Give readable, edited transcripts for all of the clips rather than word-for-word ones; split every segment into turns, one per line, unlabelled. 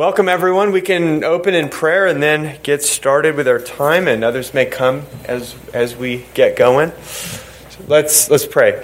Welcome, everyone. We can open in prayer and then get started with our time, and others may come as we get going. So let's pray.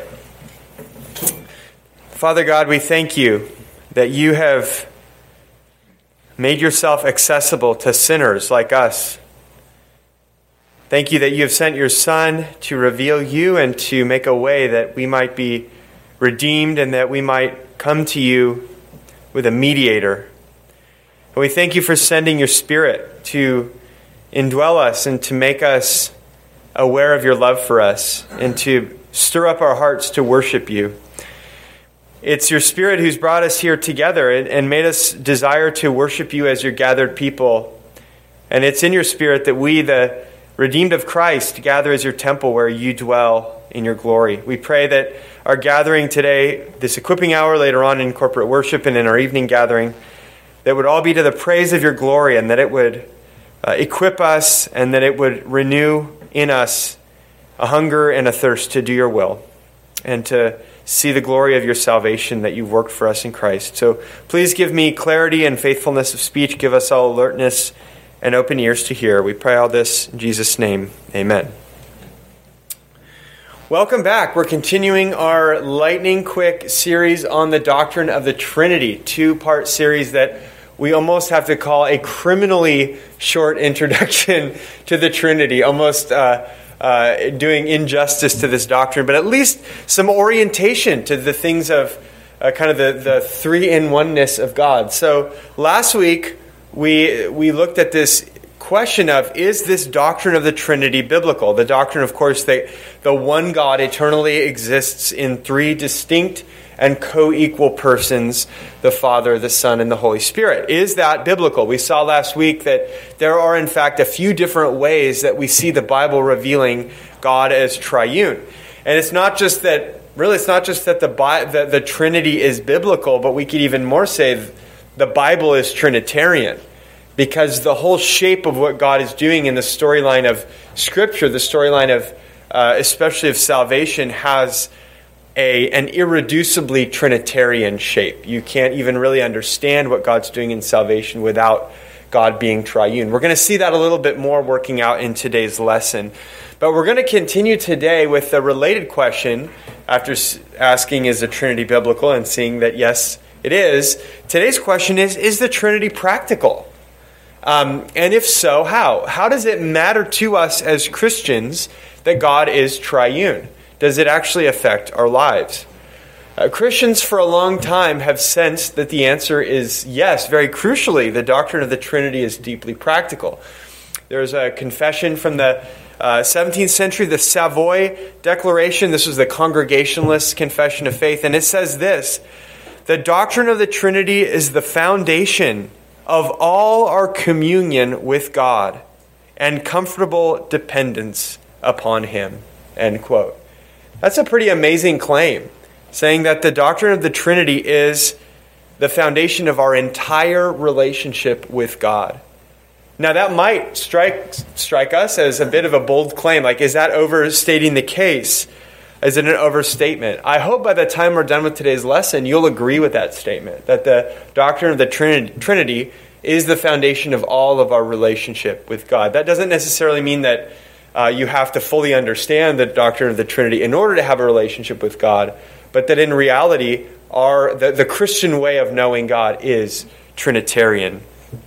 Father God, we thank you that you have made yourself accessible to sinners like us. Thank you that you have sent your Son to reveal you and to make a way that we might be redeemed and that we might come to you with a mediator. And we thank you for sending your Spirit to indwell us and to make us aware of your love for us and to stir up our hearts to worship you. It's your Spirit who's brought us here together and made us desire to worship you as your gathered people. And it's in your Spirit that we, the redeemed of Christ, gather as your temple where you dwell in your glory. We pray that our gathering today, this equipping hour later on in corporate worship and in our evening gathering, that would all be to the praise of your glory, and that it would equip us and that it would renew in us a hunger and a thirst to do your will and to see the glory of your salvation that you've worked for us in Christ. So please give me clarity and faithfulness of speech. Give us all alertness and open ears to hear. We pray all this in Jesus' name. Amen. Welcome back. We're continuing our lightning quick series on the doctrine of the Trinity, two-part series that we almost have to call a criminally short introduction to the Trinity, almost doing injustice to this doctrine, but at least some orientation to the things of kind of the three-in-oneness of God. So last week, we looked at this question of, is this doctrine of the Trinity biblical? The doctrine, of course, that the one God eternally exists in three distinct and co-equal persons, the Father, the Son, and the Holy Spirit. Is that biblical? We saw last week that there are, in fact, a few different ways that we see the Bible revealing God as triune. And it's not just that the Trinity is biblical, but we could even more say the Bible is Trinitarian. Because the whole shape of what God is doing in the storyline of Scripture, the storyline of especially of salvation, has an irreducibly Trinitarian shape. You can't even really understand what God's doing in salvation without God being triune. We're going to see that a little bit more working out in today's lesson. But we're going to continue today with a related question after asking, is the Trinity biblical? And seeing that, yes, it is. Today's question is the Trinity practical? And if so, how? How does it matter to us as Christians that God is triune? Does it actually affect our lives? Christians for a long time have sensed that the answer is yes. Very crucially, the doctrine of the Trinity is deeply practical. There's a confession from the 17th century, the Savoy Declaration. This was the Congregationalist Confession of Faith. And it says this: the doctrine of the Trinity is the foundation of all our communion with God and comfortable dependence upon Him. End quote. That's a pretty amazing claim, saying that the doctrine of the Trinity is the foundation of our entire relationship with God. Now that might strike us as a bit of a bold claim. Like, is that overstating the case? Is it an overstatement? I hope by the time we're done with today's lesson, you'll agree with that statement, that the doctrine of the Trinity is the foundation of all of our relationship with God. That doesn't necessarily mean that you have to fully understand the doctrine of the Trinity in order to have a relationship with God, but that in reality, the Christian way of knowing God is Trinitarian.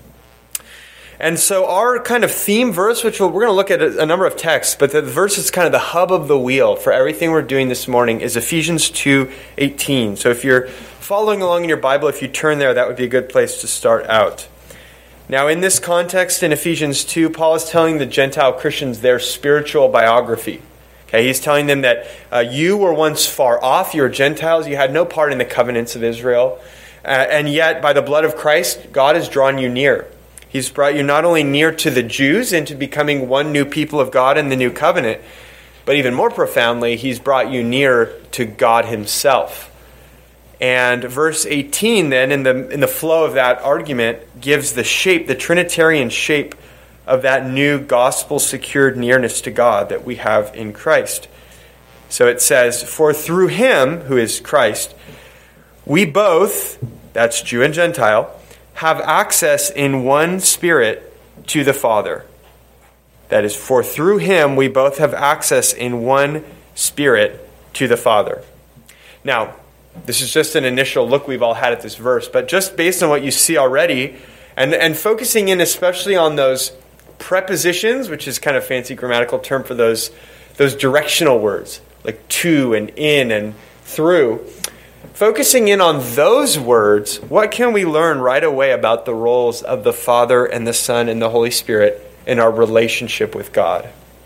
And so our kind of theme verse, which we're going to look at a number of texts, but the verse is kind of the hub of the wheel for everything we're doing this morning, is Ephesians 2:18. So if you're following along in your Bible, if you turn there, that would be a good place to start out. Now, in this context, in Ephesians 2, Paul is telling the Gentile Christians their spiritual biography. Okay, he's telling them that you were once far off. You were Gentiles. You had no part in the covenants of Israel. And yet, by the blood of Christ, God has drawn you near. He's brought you not only near to the Jews into becoming one new people of God in the new covenant, but even more profoundly, He's brought you near to God Himself. And verse 18 then, in the flow of that argument, gives the shape, the Trinitarian shape of that new gospel-secured nearness to God that we have in Christ. So it says, for through Him, who is Christ, we both, that's Jew and Gentile, have access in one Spirit to the Father. That is, for through him we both have access in one Spirit to the Father. Now, this is just an initial look we've all had at this verse, but just based on what you see already, and focusing in especially on those prepositions, which is kind of fancy grammatical term for those directional words, like to and in and through. Focusing in on those words, what can we learn right away about the roles of the Father and the Son and the Holy Spirit in our relationship with God?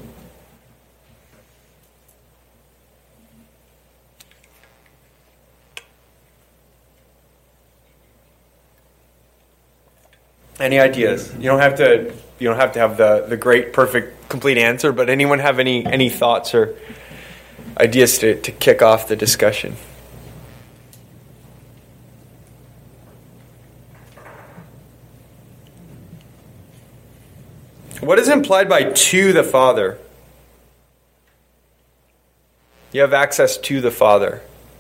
Any ideas? You don't have to have the great, perfect, complete answer, but anyone have any thoughts or ideas to kick off the discussion? What is implied by to the Father? You have access to the Father.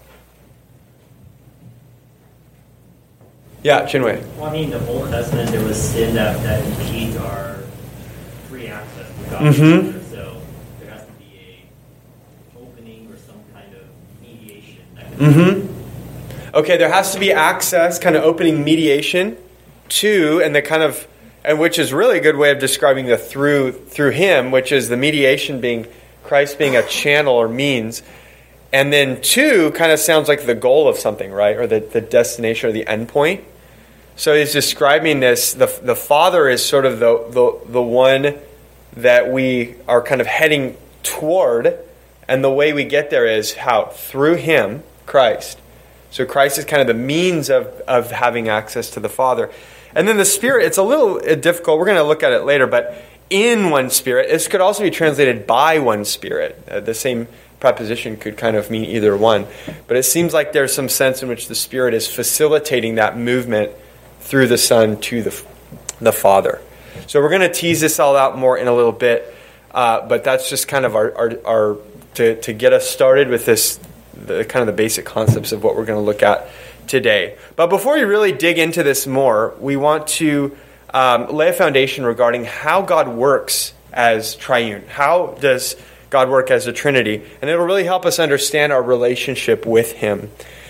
Yeah, Chinwei.
Well, I mean, in the Old Testament, there was sin that impedes our free access to God.
Mm-hmm.
So there has to be an opening or some kind of mediation.
Mm-hmm. Okay, there has to be access, kind of opening mediation to, and which is really a good way of describing the through him, which is the mediation being Christ being a channel or means. And then to kind of sounds like the goal of something, right? Or the destination or the end point. So he's describing this, the Father is sort of the one that we are kind of heading toward, and the way we get there is how? Through him, Christ. So Christ is kind of the means of having access to the Father. And then the Spirit, it's a little difficult, we're going to look at it later, but in one Spirit, this could also be translated by one Spirit. The same preposition could kind of mean either one. But it seems like there's some sense in which the Spirit is facilitating that movement through the Son to the Father. So we're going to tease this all out more in a little bit, but that's just kind of our to get us started with this, kind of the basic concepts of what we're going to look at today. But before we really dig into this more, we want to lay a foundation regarding how God works as triune. How does God work as a Trinity? And it'll really help us understand our relationship with him.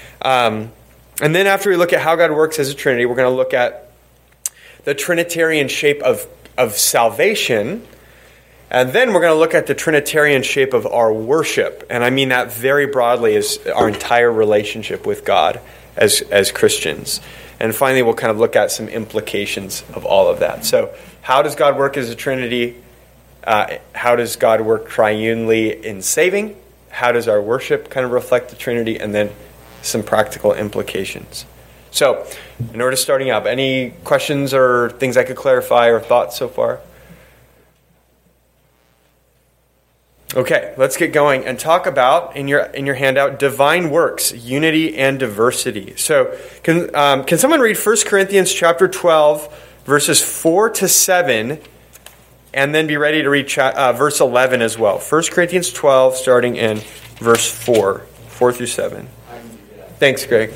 And then after we look at how God works as a Trinity, we're going to look at the Trinitarian shape of salvation. And then we're going to look at the Trinitarian shape of our worship. And I mean that very broadly as our entire relationship with God as Christians. And finally, we'll kind of look at some implications of all of that. So how does God work as a Trinity? How does God work triunely in saving? How does our worship kind of reflect the Trinity? And then some practical implications. So, in order to starting up, any questions or things I could clarify or thoughts so far? Okay, let's get going and talk about, in your handout, divine works, unity and diversity. So, can someone read 1 Corinthians chapter 12, verses 4 to 7, and then be ready to read verse 11 as well. 1 Corinthians 12, starting in verse 4 through 7. Thanks, Greg.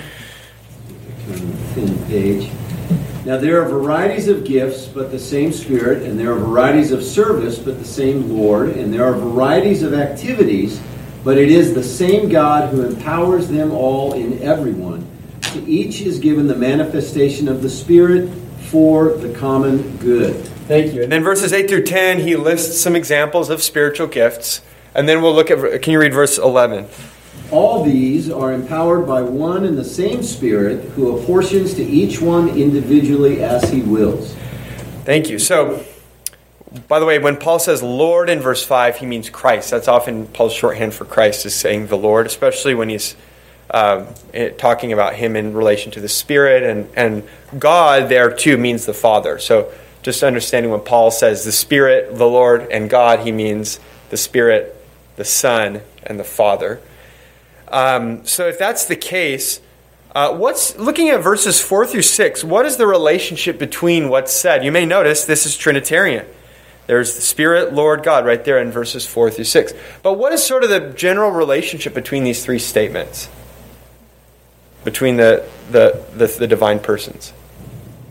Thin page. Now there are varieties of gifts, but the same Spirit, and there are varieties of service, but the same Lord, and there are varieties of activities, but it is the same God who empowers them all in everyone. To each is given the manifestation of the Spirit for the common good.
Thank you. And then verses 8 through 10, he lists some examples of spiritual gifts. And then we'll look at, can you read verse 11?
All these are empowered by one and the same Spirit, who apportions to each one individually as he wills.
Thank you. So, by the way, when Paul says Lord in verse 5, he means Christ. That's often Paul's shorthand for Christ, is saying the Lord, especially when he's talking about him in relation to the Spirit. And God there, too, means the Father. So, just understanding when Paul says the Spirit, the Lord, and God, he means the Spirit, the Son, and the Father. So if that's the case, looking at verses 4 through 6, what is the relationship between what's said? You may notice this is Trinitarian. There's the Spirit, Lord, God right there in verses 4 through 6. But what is sort of the general relationship between these three statements? Between the divine persons?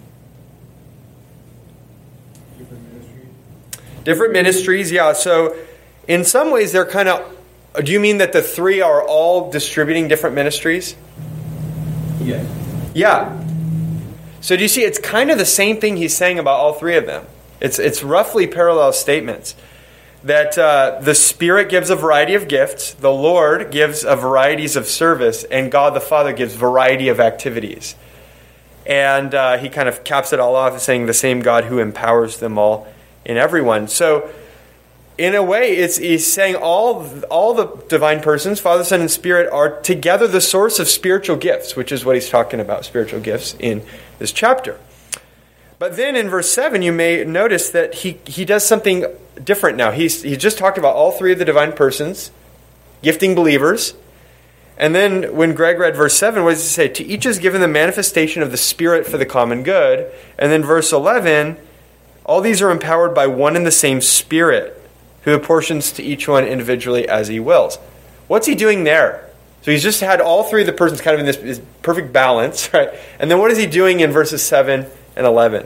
Different ministries, yeah. So in some ways they're kind of... Do you mean that the three are all distributing different ministries?
Yes.
Yeah. So do you see, it's kind of the same thing he's saying about all three of them. It's roughly parallel statements. That the Spirit gives a variety of gifts, the Lord gives a varieties of service, and God the Father gives variety of activities. And he kind of caps it all off saying the same God who empowers them all in everyone. So in a way, he's saying all the divine persons, Father, Son, and Spirit, are together the source of spiritual gifts, which is what he's talking about, spiritual gifts in this chapter. But then in verse 7, you may notice that he does something different now. He just talked about all three of the divine persons, gifting believers. And then when Greg read verse 7, what does he say? To each is given the manifestation of the Spirit for the common good. And then verse 11, all these are empowered by one and the same Spirit, who apportions to each one individually as he wills. What's he doing there? So he's just had all three of the persons kind of in this perfect balance, right? And then what is he doing in verses 7 and 11?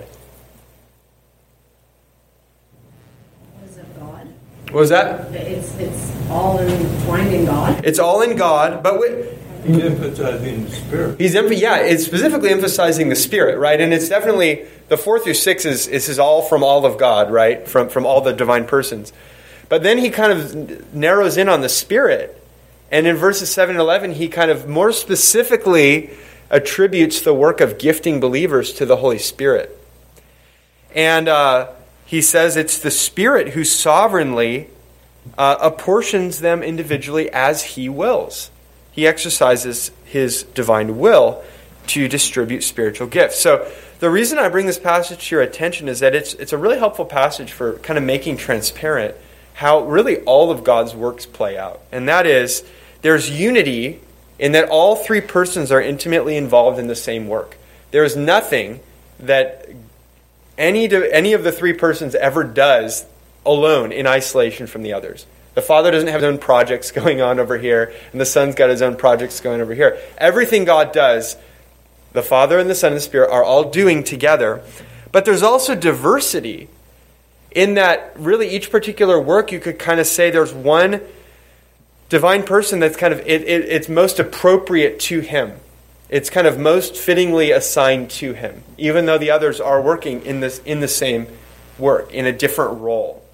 Is it God?
What was that?
It's all entwined in God.
It's all in God, but
he's emphasizing the Spirit.
It's specifically emphasizing the Spirit, right? And it's definitely the 4 through 6 is all from all of God, right? From all the divine persons. But then he kind of narrows in on the Spirit. And in verses 7 and 11, he kind of more specifically attributes the work of gifting believers to the Holy Spirit. And he says it's the Spirit who sovereignly apportions them individually as he wills. He exercises his divine will to distribute spiritual gifts. So the reason I bring this passage to your attention is that it's a really helpful passage for kind of making transparent how really all of God's works play out. And that is, there's unity in that all three persons are intimately involved in the same work. There is nothing that any of the three persons ever does alone in isolation from the others. The Father doesn't have his own projects going on over here, and the Son's got his own projects going over here. Everything God does, the Father and the Son and the Spirit are all doing together. But there's also diversity in that really each particular work, you could kind of say there's one divine person that's kind of, it's most appropriate to him. It's kind of most fittingly assigned to him, even though the others are working in the same work, in a different role.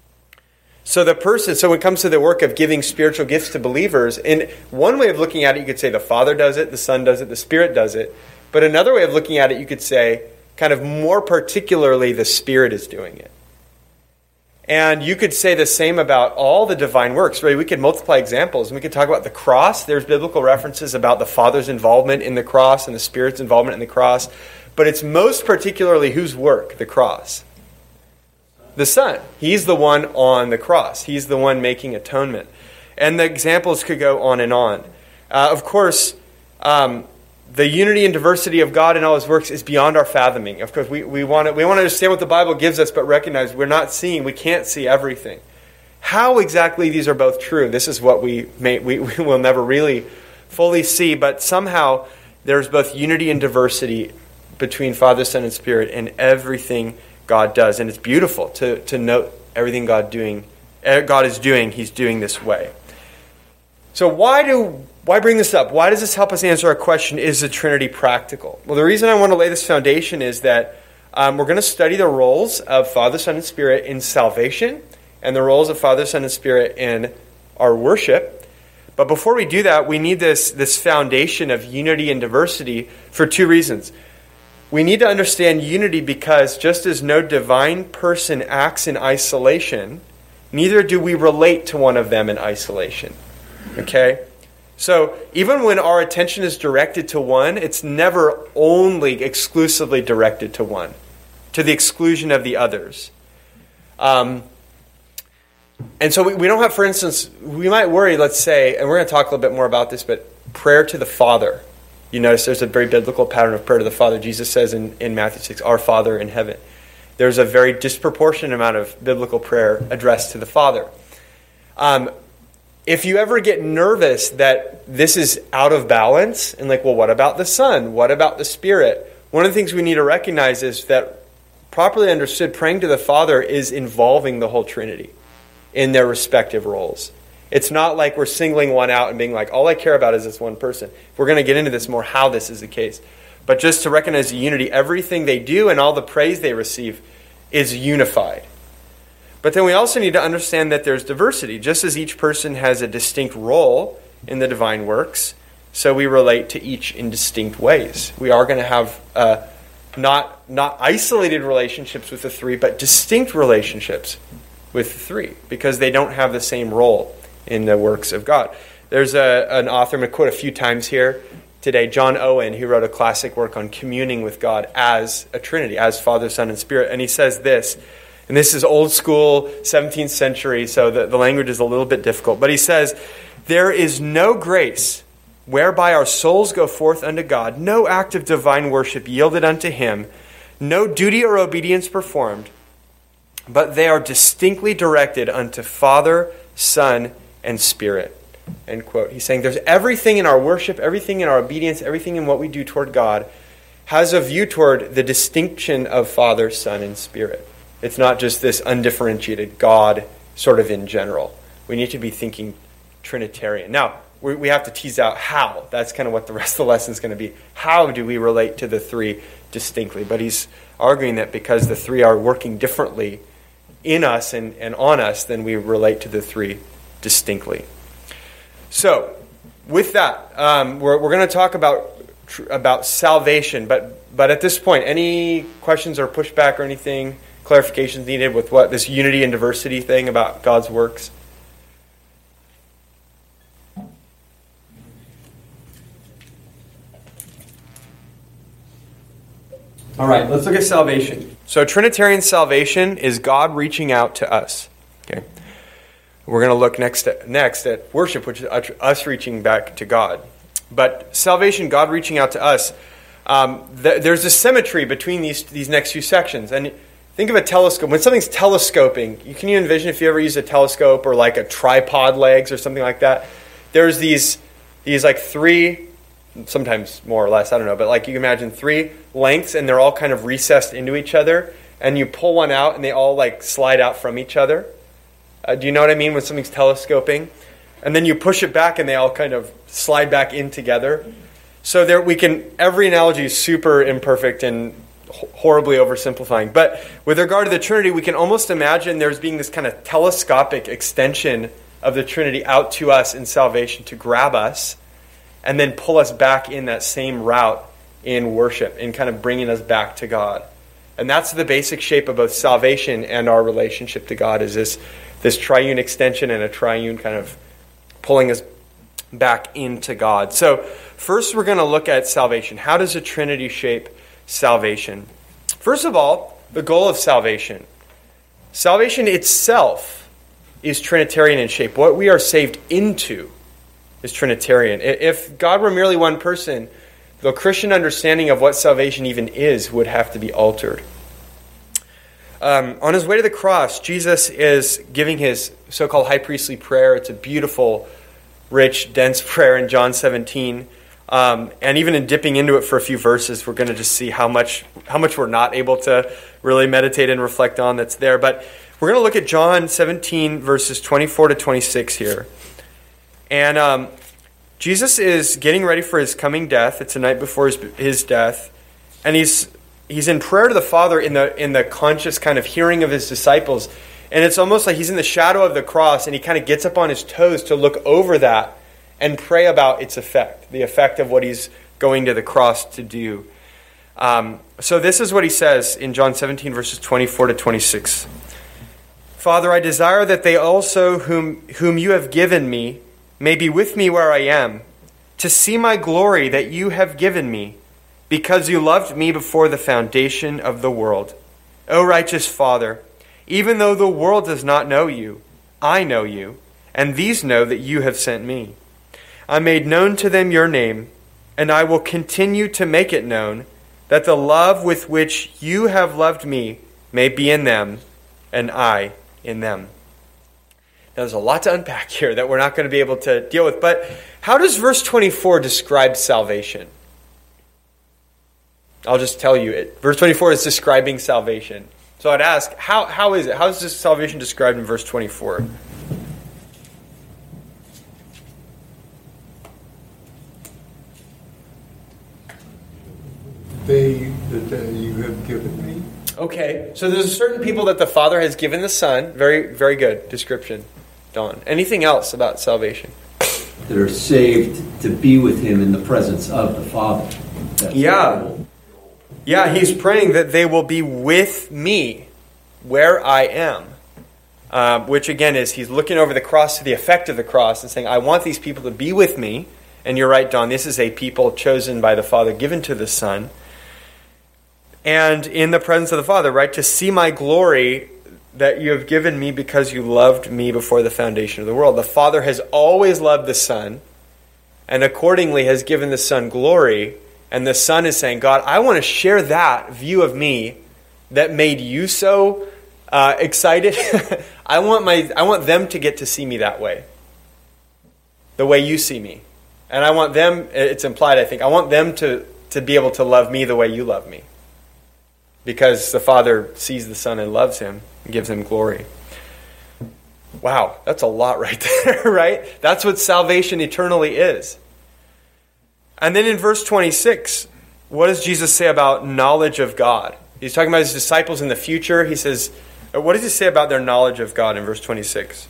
So when it comes to the work of giving spiritual gifts to believers, in one way of looking at it, you could say the Father does it, the Son does it, the Spirit does it. But another way of looking at it, you could say, kind of more particularly, the Spirit is doing it. And you could say the same about all the divine works. Right? We could multiply examples, and we could talk about the cross. There's biblical references about the Father's involvement in the cross and the Spirit's involvement in the cross. But it's most particularly whose work? The cross. The Son. He's the one on the cross. He's the one making atonement. And the examples could go on and on. Of course, the unity and diversity of God in all his works is beyond our fathoming. Of course, we want to understand what the Bible gives us, but recognize we can't see everything. How exactly these are both true, this is what we will never really fully see, but somehow there's both unity and diversity between Father, Son, and Spirit in everything God does. And it's beautiful to note everything God is doing, he's doing this way. So why bring this up? Why does this help us answer our question, is the Trinity practical? Well, the reason I want to lay this foundation is that we're going to study the roles of Father, Son, and Spirit in salvation and the roles of Father, Son, and Spirit in our worship. But before we do that, we need this foundation of unity and diversity for two reasons. We need to understand unity because just as no divine person acts in isolation, neither do we relate to one of them in isolation. Okay? So even when our attention is directed to one, it's never only exclusively directed to one, to the exclusion of the others. And so we don't have, for instance, we might worry, let's say, and we're going to talk a little bit more about this, but prayer to the Father. You notice there's a very biblical pattern of prayer to the Father. Jesus says in Matthew 6, our Father in heaven. There's a very disproportionate amount of biblical prayer addressed to the Father. If you ever get nervous that this is out of balance, and like, well, what about the Son? What about the Spirit? One of the things we need to recognize is that properly understood, praying to the Father is involving the whole Trinity in their respective roles. It's not like we're singling one out and being like, all I care about is this one person. We're going to get into this more, how this is the case. But just to recognize the unity, everything they do and all the praise they receive is unified. But then we also need to understand that there's diversity. Just as each person has a distinct role in the divine works, so we relate to each in distinct ways. We are going to have not isolated relationships with the three, but distinct relationships with the three, because they don't have the same role in the works of God. There's an author I'm going to quote a few times here today, John Owen, who wrote a classic work on communing with God as a Trinity, as Father, Son, and Spirit. And he says this, and this is old school, 17th century, so the language is a little bit difficult. But he says, there is no grace whereby our souls go forth unto God, no act of divine worship yielded unto Him, no duty or obedience performed, but they are distinctly directed unto Father, Son, and Spirit. End quote. He's saying there's everything in our worship, everything in our obedience, everything in what we do toward God has a view toward the distinction of Father, Son, and Spirit. It's not just this undifferentiated God sort of in general. We need to be thinking Trinitarian. Now, we have to tease out how. That's kind of what the rest of the lesson is going to be. How do we relate to the three distinctly? But he's arguing that because the three are working differently in us and on us, then we relate to the three distinctly. So, with that, we're going to talk about salvation. But at this point, any questions or pushback or anything, clarifications needed with what this unity and diversity thing about God's works? All right, let's look at salvation. So Trinitarian salvation is God reaching out to us. Okay, we're going to look next at worship, which is us reaching back to God. But salvation, God reaching out to us, there's a symmetry between these next few sections. And think of a telescope. When something's telescoping, can you envision if you ever use a telescope or like a tripod legs or something like that? There's these like three, sometimes more or less, I don't know, but like you can imagine three lengths and they're all kind of recessed into each other, and you pull one out and they all like slide out from each other. Do you know what I mean when something's telescoping? And then you push it back and they all kind of slide back in together. So every analogy is super imperfect and horribly oversimplifying. But with regard to the Trinity, we can almost imagine there's being this kind of telescopic extension of the Trinity out to us in salvation to grab us and then pull us back in that same route in worship and kind of bringing us back to God. And that's the basic shape of both salvation and our relationship to God, is this triune extension and a triune kind of pulling us back into God. So first we're going to look at salvation. How does the Trinity shape salvation? First of all, the goal of salvation. Salvation itself is Trinitarian in shape. What we are saved into is Trinitarian. If God were merely one person, the Christian understanding of what salvation even is would have to be altered. On his way to the cross, Jesus is giving his so-called high priestly prayer. It's a beautiful, rich, dense prayer in John 17. And even in dipping into it for a few verses, we're going to just see how much we're not able to really meditate and reflect on that's there. But we're going to look at John 17, verses 24 to 26 here. And Jesus is getting ready for his coming death. It's the night before his death. And he's in prayer to the Father in the conscious kind of hearing of his disciples. And it's almost like he's in the shadow of the cross, and he kind of gets up on his toes to look over that and pray about its effect, the effect of what he's going to the cross to do. So this is what he says in John 17, verses 24 to 26. Father, I desire that they also whom you have given me may be with me where I am, to see my glory that you have given me, because you loved me before the foundation of the world. O righteous Father, even though the world does not know you, I know you, and these know that you have sent me. I made known to them your name, and I will continue to make it known, that the love with which you have loved me may be in them, and I in them. Now, there's a lot to unpack here that we're not going to be able to deal with. But how does verse 24 describe salvation? I'll just tell you it. Verse 24 is describing salvation. So I'd ask, how is it? How is this salvation described in verse 24?
That you have given me.
Okay, so there's certain people that the Father has given the Son. Very, very good description, Don. Anything else about salvation?
That are saved to be with him in the presence of the Father. That's
Yeah, he's praying that they will be with me where I am. Which again is he's looking over the cross to the effect of the cross and saying, I want these people to be with me. And you're right, Don, this is a people chosen by the Father, given to the Son. And in the presence of the Father, right, to see my glory that you have given me because you loved me before the foundation of the world. The Father has always loved the Son, and accordingly has given the Son glory. And the Son is saying, God, I want to share that view of me that made you so excited. I want them to get to see me that way, the way you see me. And I want them, it's implied, I think, I want them to be able to love me the way you love me. Because the Father sees the Son and loves him and gives him glory. Wow, that's a lot right there, right? That's what salvation eternally is. And then in verse 26, what does Jesus say about knowledge of God? He's talking about his disciples in the future. He says, what does he say about their knowledge of God in verse 26?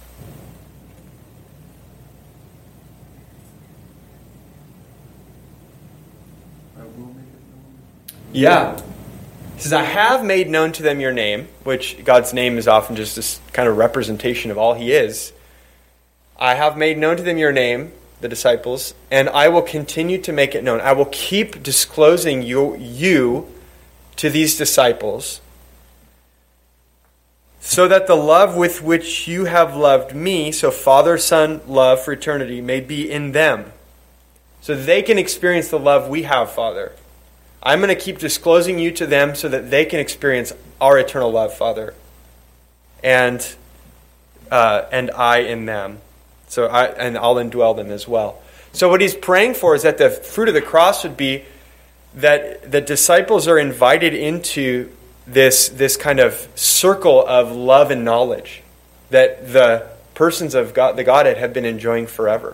Yeah. He says, I have made known to them your name, which God's name is often just this kind of representation of all he is. I have made known to them your name, the disciples, and I will continue to make it known. I will keep disclosing you to these disciples so that the love with which you have loved me, so Father-Son love for eternity, may be in them. So they can experience the love we have, Father. I'm going to keep disclosing you to them so that they can experience our eternal love, Father. And I in them. And I'll indwell them as well. So what he's praying for is that the fruit of the cross would be that the disciples are invited into this kind of circle of love and knowledge that the persons of God, the Godhead, have been enjoying forever.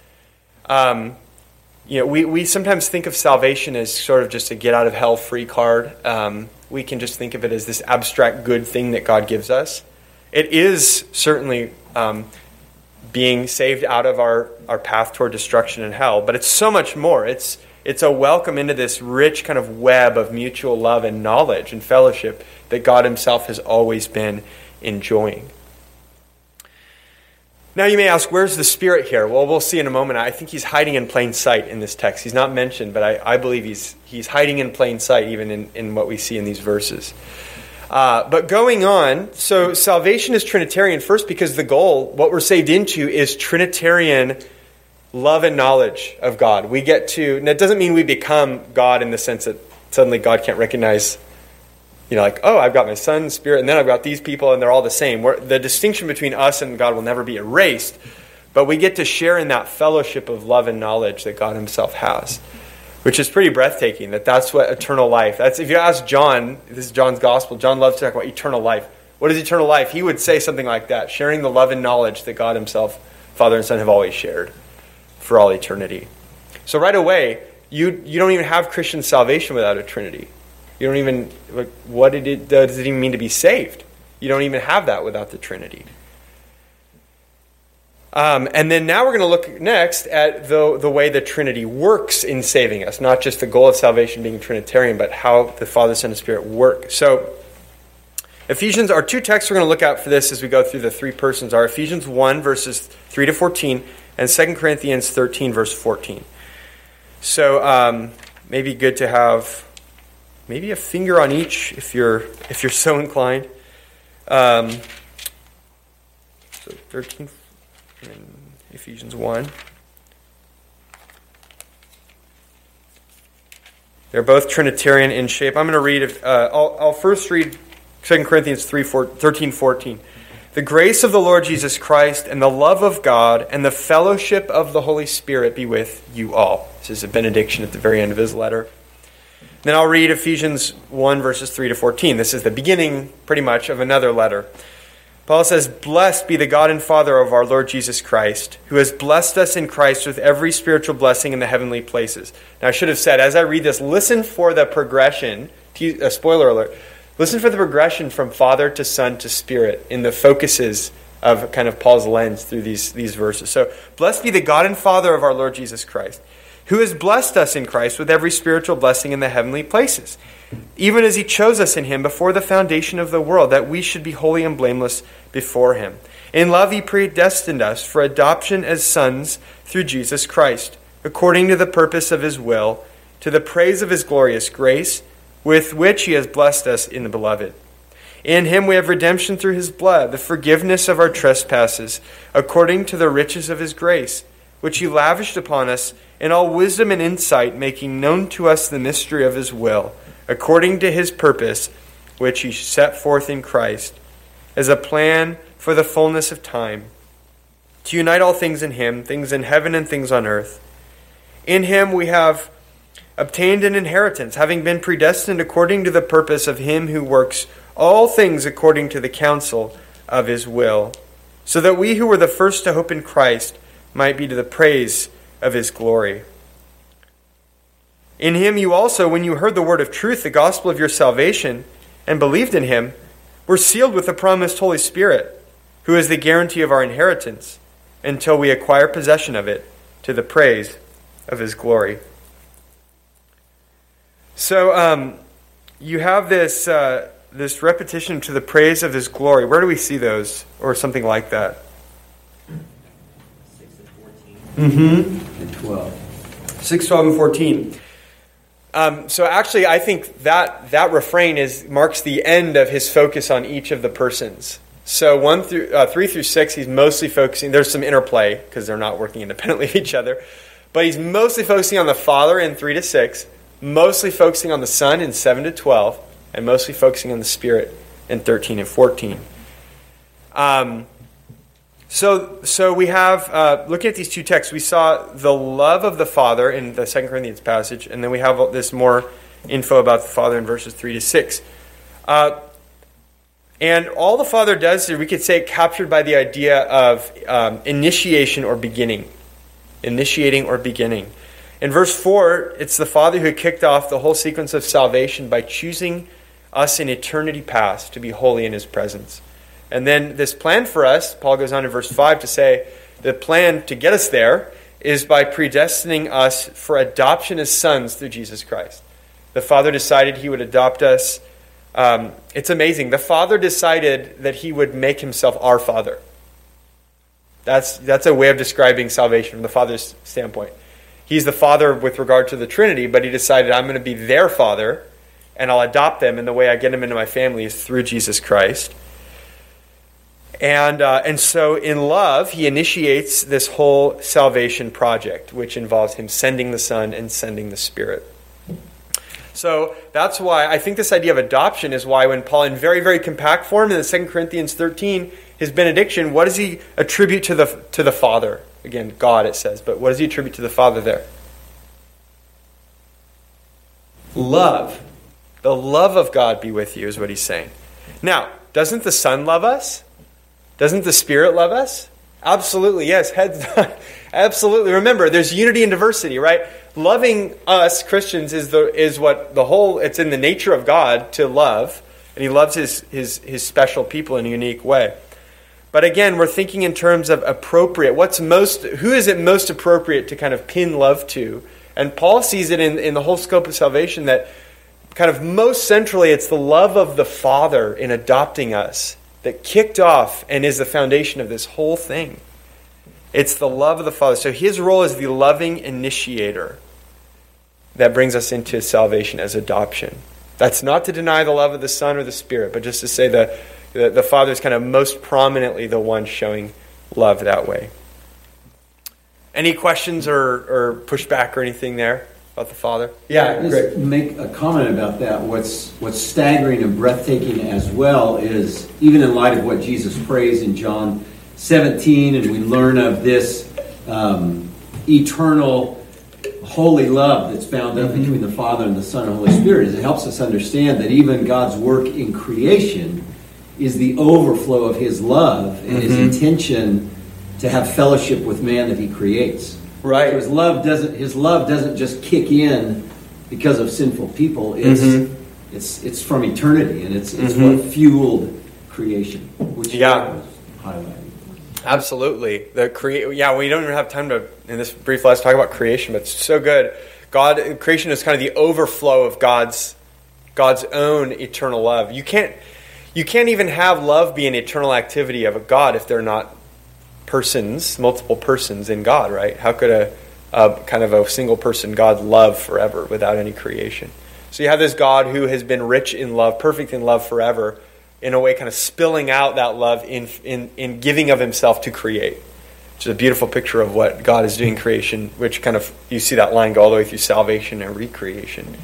We sometimes think of salvation as sort of just a get out of hell free card. We can just think of it as this abstract good thing that God gives us. It is certainly being saved out of our path toward destruction and hell, but it's so much more. It's a welcome into this rich kind of web of mutual love and knowledge and fellowship that God himself has always been enjoying. Now you may ask, where's the Spirit here? Well, we'll see in a moment. I think he's hiding in plain sight in this text. He's not mentioned, but I believe he's hiding in plain sight even in what we see in these verses. But going on, so salvation is Trinitarian first because the goal, what we're saved into, is Trinitarian love and knowledge of God. We get to, and that doesn't mean we become God in the sense that suddenly God can't recognize, like, oh, I've got my Son, Spirit, and then I've got these people, and they're all the same. The distinction between us and God will never be erased, but we get to share in that fellowship of love and knowledge that God himself has, which is pretty breathtaking, that's what eternal life, if you ask John, this is John's gospel, John loves to talk about eternal life. What is eternal life? He would say something like that, sharing the love and knowledge that God himself, Father and Son, have always shared for all eternity. So right away, you don't even have Christian salvation without a Trinity. You don't even, what does it even mean to be saved? You don't even have that without the Trinity. And then now we're going to look next at the way the Trinity works in saving us. Not just the goal of salvation being Trinitarian, but how the Father, Son, and Spirit work. So Ephesians, our two texts we're going to look at for this as we go through the three persons are Ephesians 1, verses 3 to 14, and 2 Corinthians 13, verse 14. So maybe good to have maybe a finger on each if you're so inclined. So 13 in Ephesians 1. They're both Trinitarian in shape. I'm going to read. I'll first read 2 Corinthians 13, 14. The grace of the Lord Jesus Christ and the love of God and the fellowship of the Holy Spirit be with you all. This is a benediction at the very end of his letter. Then I'll read Ephesians 1, verses 3 to 14. This is the beginning, pretty much, of another letter. Paul says, "Blessed be the God and Father of our Lord Jesus Christ, who has blessed us in Christ with every spiritual blessing in the heavenly places." Now, I should have said, as I read this, listen for the progression. Spoiler alert. Listen for the progression from Father to Son to Spirit in the focuses of kind of Paul's lens through these verses. So, blessed be the God and Father of our Lord Jesus Christ, who has blessed us in Christ with every spiritual blessing in the heavenly places, even as he chose us in him before the foundation of the world, that we should be holy and blameless before him. In love he predestined us for adoption as sons through Jesus Christ, according to the purpose of his will, to the praise of his glorious grace, with which he has blessed us in the Beloved. In him we have redemption through his blood, the forgiveness of our trespasses, according to the riches of his grace, which he lavished upon us in all wisdom and insight, making known to us the mystery of his will, according to his purpose, which he set forth in Christ, as a plan for the fullness of time, to unite all things in him, things in heaven and things on earth. In him we have obtained an inheritance, having been predestined according to the purpose of him who works all things according to the counsel of his will, so that we who were the first to hope in Christ might be to the praise of his glory. In him you also, when you heard the word of truth, the gospel of your salvation, and believed in him, were sealed with the promised Holy Spirit, who is the guarantee of our inheritance, until we acquire possession of it, to the praise of his glory. So you have this repetition, to the praise of his glory. Where do we see those, or something like that?
6 and 14.
And 12.
6, 12, and 14. So actually, I think that refrain marks the end of his focus on each of the persons. So 3 through 6, he's mostly focusing. There's some interplay because they're not working independently of each other, but he's mostly focusing on the Father in 3 to 6, mostly focusing on the Son in 7 to 12, and mostly focusing on the Spirit in 13 and 14. So we have, looking at these two texts, we saw the love of the Father in the 2 Corinthians passage, and then we have this more info about the Father in verses 3 to 6. And all the Father does is, we could say, captured by the idea of initiation or beginning. Initiating or beginning. In verse 4, it's the Father who kicked off the whole sequence of salvation by choosing us in eternity past to be holy in his presence. And then this plan for us, Paul goes on in verse 5 to say, the plan to get us there is by predestining us for adoption as sons through Jesus Christ. The Father decided he would adopt us. It's amazing. The Father decided that he would make himself our Father. That's a way of describing salvation from the Father's standpoint. He's the Father with regard to the Trinity, but he decided, I'm going to be their Father, and I'll adopt them, and the way I get them into my family is through Jesus Christ. And so in love, he initiates this whole salvation project, which involves him sending the Son and sending the Spirit. So that's why I think this idea of adoption is why when Paul, in very, very compact form in the 2 Corinthians 13, his benediction, what does he attribute to the Father? Again, God it says, but what does he attribute to the Father there? Love. The love of God be with you is what he's saying. Now, doesn't the Son love us? Doesn't the Spirit love us? Absolutely, yes. Heads on. Absolutely. Remember, there's unity and diversity, right? Loving us, Christians, is what the whole, it's in the nature of God to love, and he loves his special people in a unique way. But again, we're thinking in terms of appropriate. Who is it most appropriate to kind of pin love to? And Paul sees it in the whole scope of salvation that kind of most centrally it's the love of the Father in adopting us that kicked off and is the foundation of this whole thing. It's the love of the Father. So his role is the loving initiator that brings us into salvation as adoption. That's not to deny the love of the Son or the Spirit, but just to say that the Father is kind of most prominently the one showing love that way. Any questions or pushback or anything there about the Father? Yeah, great.
Just make a comment about that. What's staggering and breathtaking as well is, even in light of what Jesus prays in John 17, and we learn of this eternal holy love that's bound up between the Father and the Son and Holy Spirit is it helps us understand that even God's work in creation is the overflow of His love and His intention to have fellowship with man that He creates.
Right.
So His love doesn't just kick in because of sinful people. It's from eternity, and it's what fueled creation, which was highlighted.
Absolutely. We don't even have time to, in this brief lesson, talk about creation, but it's so good. Creation is kind of the overflow of God's own eternal love. You can't even have love be an eternal activity of a God if they're not persons, multiple persons in God, right? How could a kind of a single person God love forever without any creation? So you have this God who has been rich in love, perfect in love forever, in a way kind of spilling out that love in giving of Himself to create. Which is a beautiful picture of what God is doing in creation, which kind of, you see that line go all the way through salvation and recreation.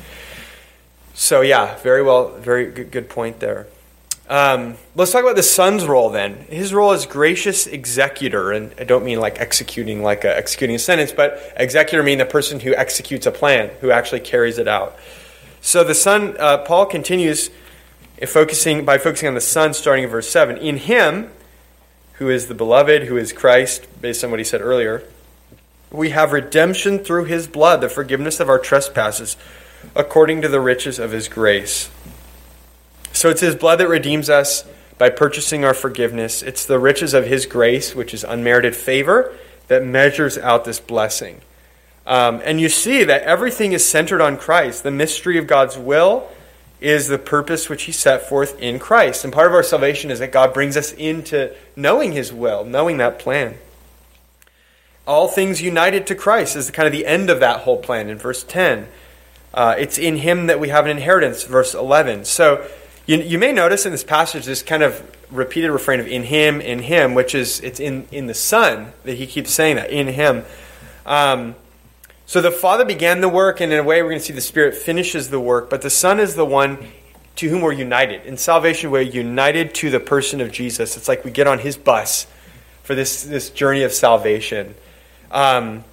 So very good point there. Let's talk about the Son's role then. His role is gracious executor, and I don't mean like executing a sentence, but executor meaning the person who executes a plan, who actually carries it out. So the Son, Paul continues by focusing on the Son, starting in verse 7. In Him, who is the Beloved, who is Christ, based on what he said earlier, we have redemption through His blood, the forgiveness of our trespasses, according to the riches of His grace. So it's His blood that redeems us by purchasing our forgiveness. It's the riches of His grace, which is unmerited favor, that measures out this blessing. And you see that everything is centered on Christ. The mystery of God's will is the purpose which He set forth in Christ. And part of our salvation is that God brings us into knowing His will, knowing that plan. All things united to Christ is kind of the end of that whole plan in verse 10. It's in Him that we have an inheritance, verse 11. So you may notice in this passage this kind of repeated refrain of in Him, which is it's in the Son that he keeps saying that, in Him. So the Father began the work, and in a way we're going to see the Spirit finishes the work, but the Son is the one to whom we're united. In salvation, we're united to the person of Jesus. It's like we get on His bus for this journey of salvation. You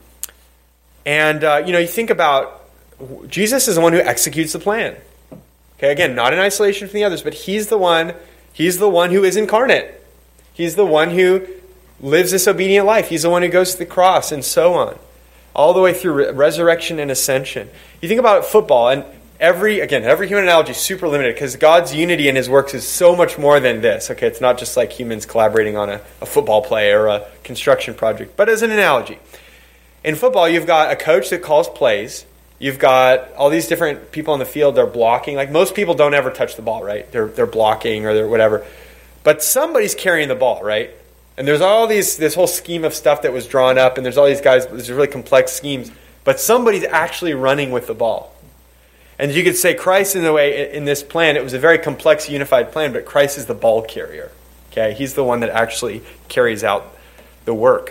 think about Jesus is the one who executes the plan. Okay, again, not in isolation from the others, but He's the one who is incarnate. He's the one who lives this obedient life. He's the one who goes to the cross and so on. All the way through resurrection and ascension. You think about football, and every human analogy is super limited because God's unity in His works is so much more than this. Okay, it's not just like humans collaborating on a football play or a construction project. But as an analogy, in football, you've got a coach that calls plays. You've got all these different people on the field. They're blocking. Like most people don't ever touch the ball, right? They're blocking or they're whatever. But somebody's carrying the ball, right? And there's this whole scheme of stuff that was drawn up, and there's all these guys, there's really complex schemes, but somebody's actually running with the ball. And you could say Christ, in a way, in this plan, it was a very complex, unified plan, but Christ is the ball carrier. Okay, He's the one that actually carries out the work.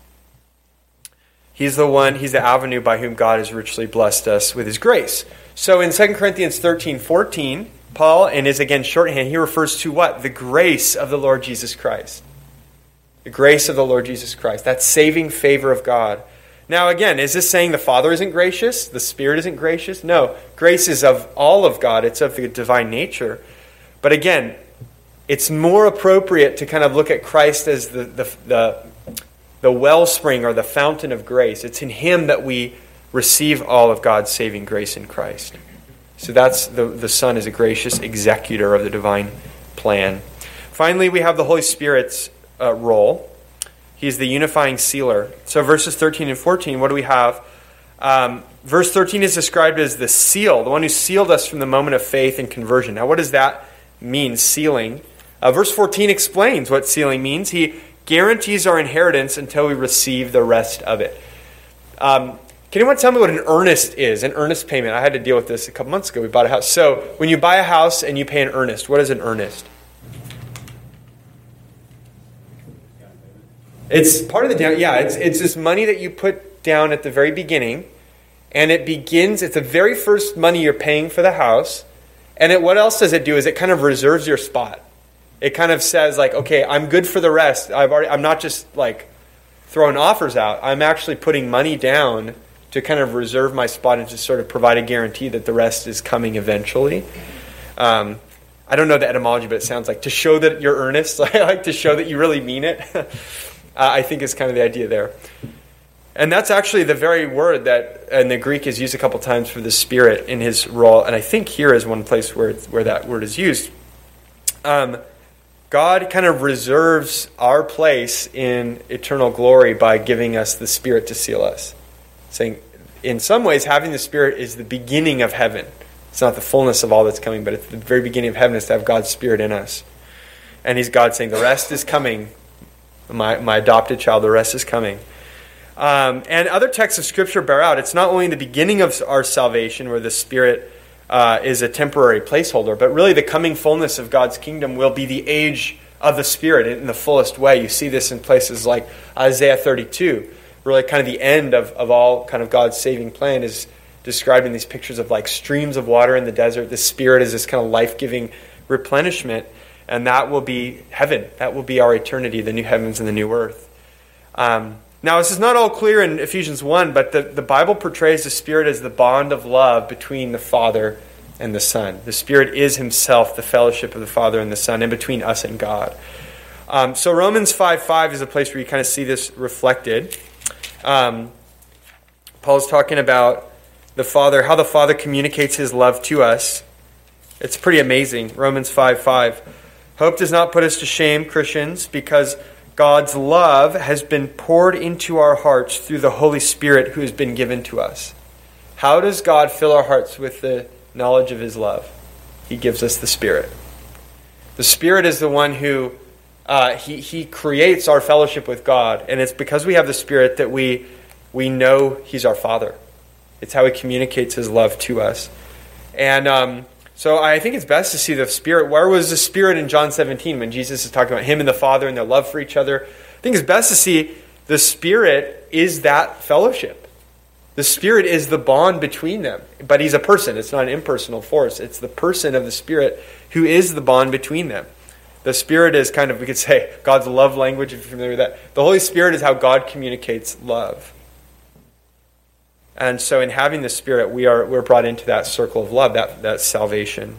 He's the avenue by whom God has richly blessed us with His grace. So in 2 Corinthians 13:14, Paul, in his, again, shorthand, he refers to what? The grace of the Lord Jesus Christ. The grace of the Lord Jesus Christ. That saving favor of God. Now again, is this saying the Father isn't gracious? The Spirit isn't gracious? No. Grace is of all of God. It's of the divine nature. But again, it's more appropriate to kind of look at Christ as the wellspring or the fountain of grace. It's in Him that we receive all of God's saving grace in Christ. So that's the Son is a gracious executor of the divine plan. Finally, we have the Holy Spirit's role. He's the unifying sealer. So verses 13 and 14, what do we have? Verse 13 is described as the seal, the one who sealed us from the moment of faith and conversion. Now what does that mean, sealing? Verse 14 explains what sealing means. He guarantees our inheritance until we receive the rest of it. Can anyone tell me what an earnest is? An earnest payment. I had to deal with this a couple months ago. We bought a house. So when you buy a house and you pay an earnest, what is an earnest? It's part of the down. Yeah, it's this money that you put down at the very beginning, and it begins. It's the very first money you're paying for the house, and what else does it do? Is it kind of reserves your spot. It kind of says like, okay, I'm good for the rest. I'm not just like throwing offers out. I'm actually putting money down to kind of reserve my spot and to sort of provide a guarantee that the rest is coming eventually. I don't know the etymology, but it sounds like to show that you're earnest. I like to show that you really mean it. I think is kind of the idea there. And that's actually the very word that in the Greek is used a couple times for the Spirit in his role. And I think here is one place where that word is used. God kind of reserves our place in eternal glory by giving us the Spirit to seal us. Saying, in some ways, having the Spirit is the beginning of heaven. It's not the fullness of all that's coming, but it's the very beginning of heaven is to have God's Spirit in us. And he's God saying, the rest is coming. My adopted child, the rest is coming. And other texts of Scripture bear out, it's not only the beginning of our salvation where the Spirit is a temporary placeholder, but really the coming fullness of God's kingdom will be the age of the Spirit in the fullest way. You see this in places like Isaiah 32. Really kind of the end of all kind of God's saving plan is described in these pictures of like streams of water in the desert. The Spirit is this kind of life-giving replenishment, and that will be heaven. That will be our eternity, the new heavens and the new earth. Now, this is not all clear in Ephesians 1, but the Bible portrays the Spirit as the bond of love between the Father and the Son. The Spirit is himself the fellowship of the Father and the Son, and between us and God. So Romans 5:5 is a place where you kind of see this reflected. Paul's talking about the Father, how the Father communicates his love to us. It's pretty amazing. Romans 5:5. Hope does not put us to shame, Christians, because God's love has been poured into our hearts through the Holy Spirit who has been given to us. How does God fill our hearts with the knowledge of his love? He gives us the Spirit. The Spirit is the one who he creates our fellowship with God, and it's because we have the Spirit that we know he's our Father. It's how he communicates his love to us. And so I think it's best to see the Spirit. Where was the Spirit in John 17 when Jesus is talking about him and the Father and their love for each other? I think it's best to see the Spirit is that fellowship. The Spirit is the bond between them. But he's a person. It's not an impersonal force. It's the person of the Spirit who is the bond between them. The Spirit is kind of, we could say, God's love language, if you're familiar with that. The Holy Spirit is how God communicates love. And so in having the Spirit, we're brought into that circle of love, that salvation.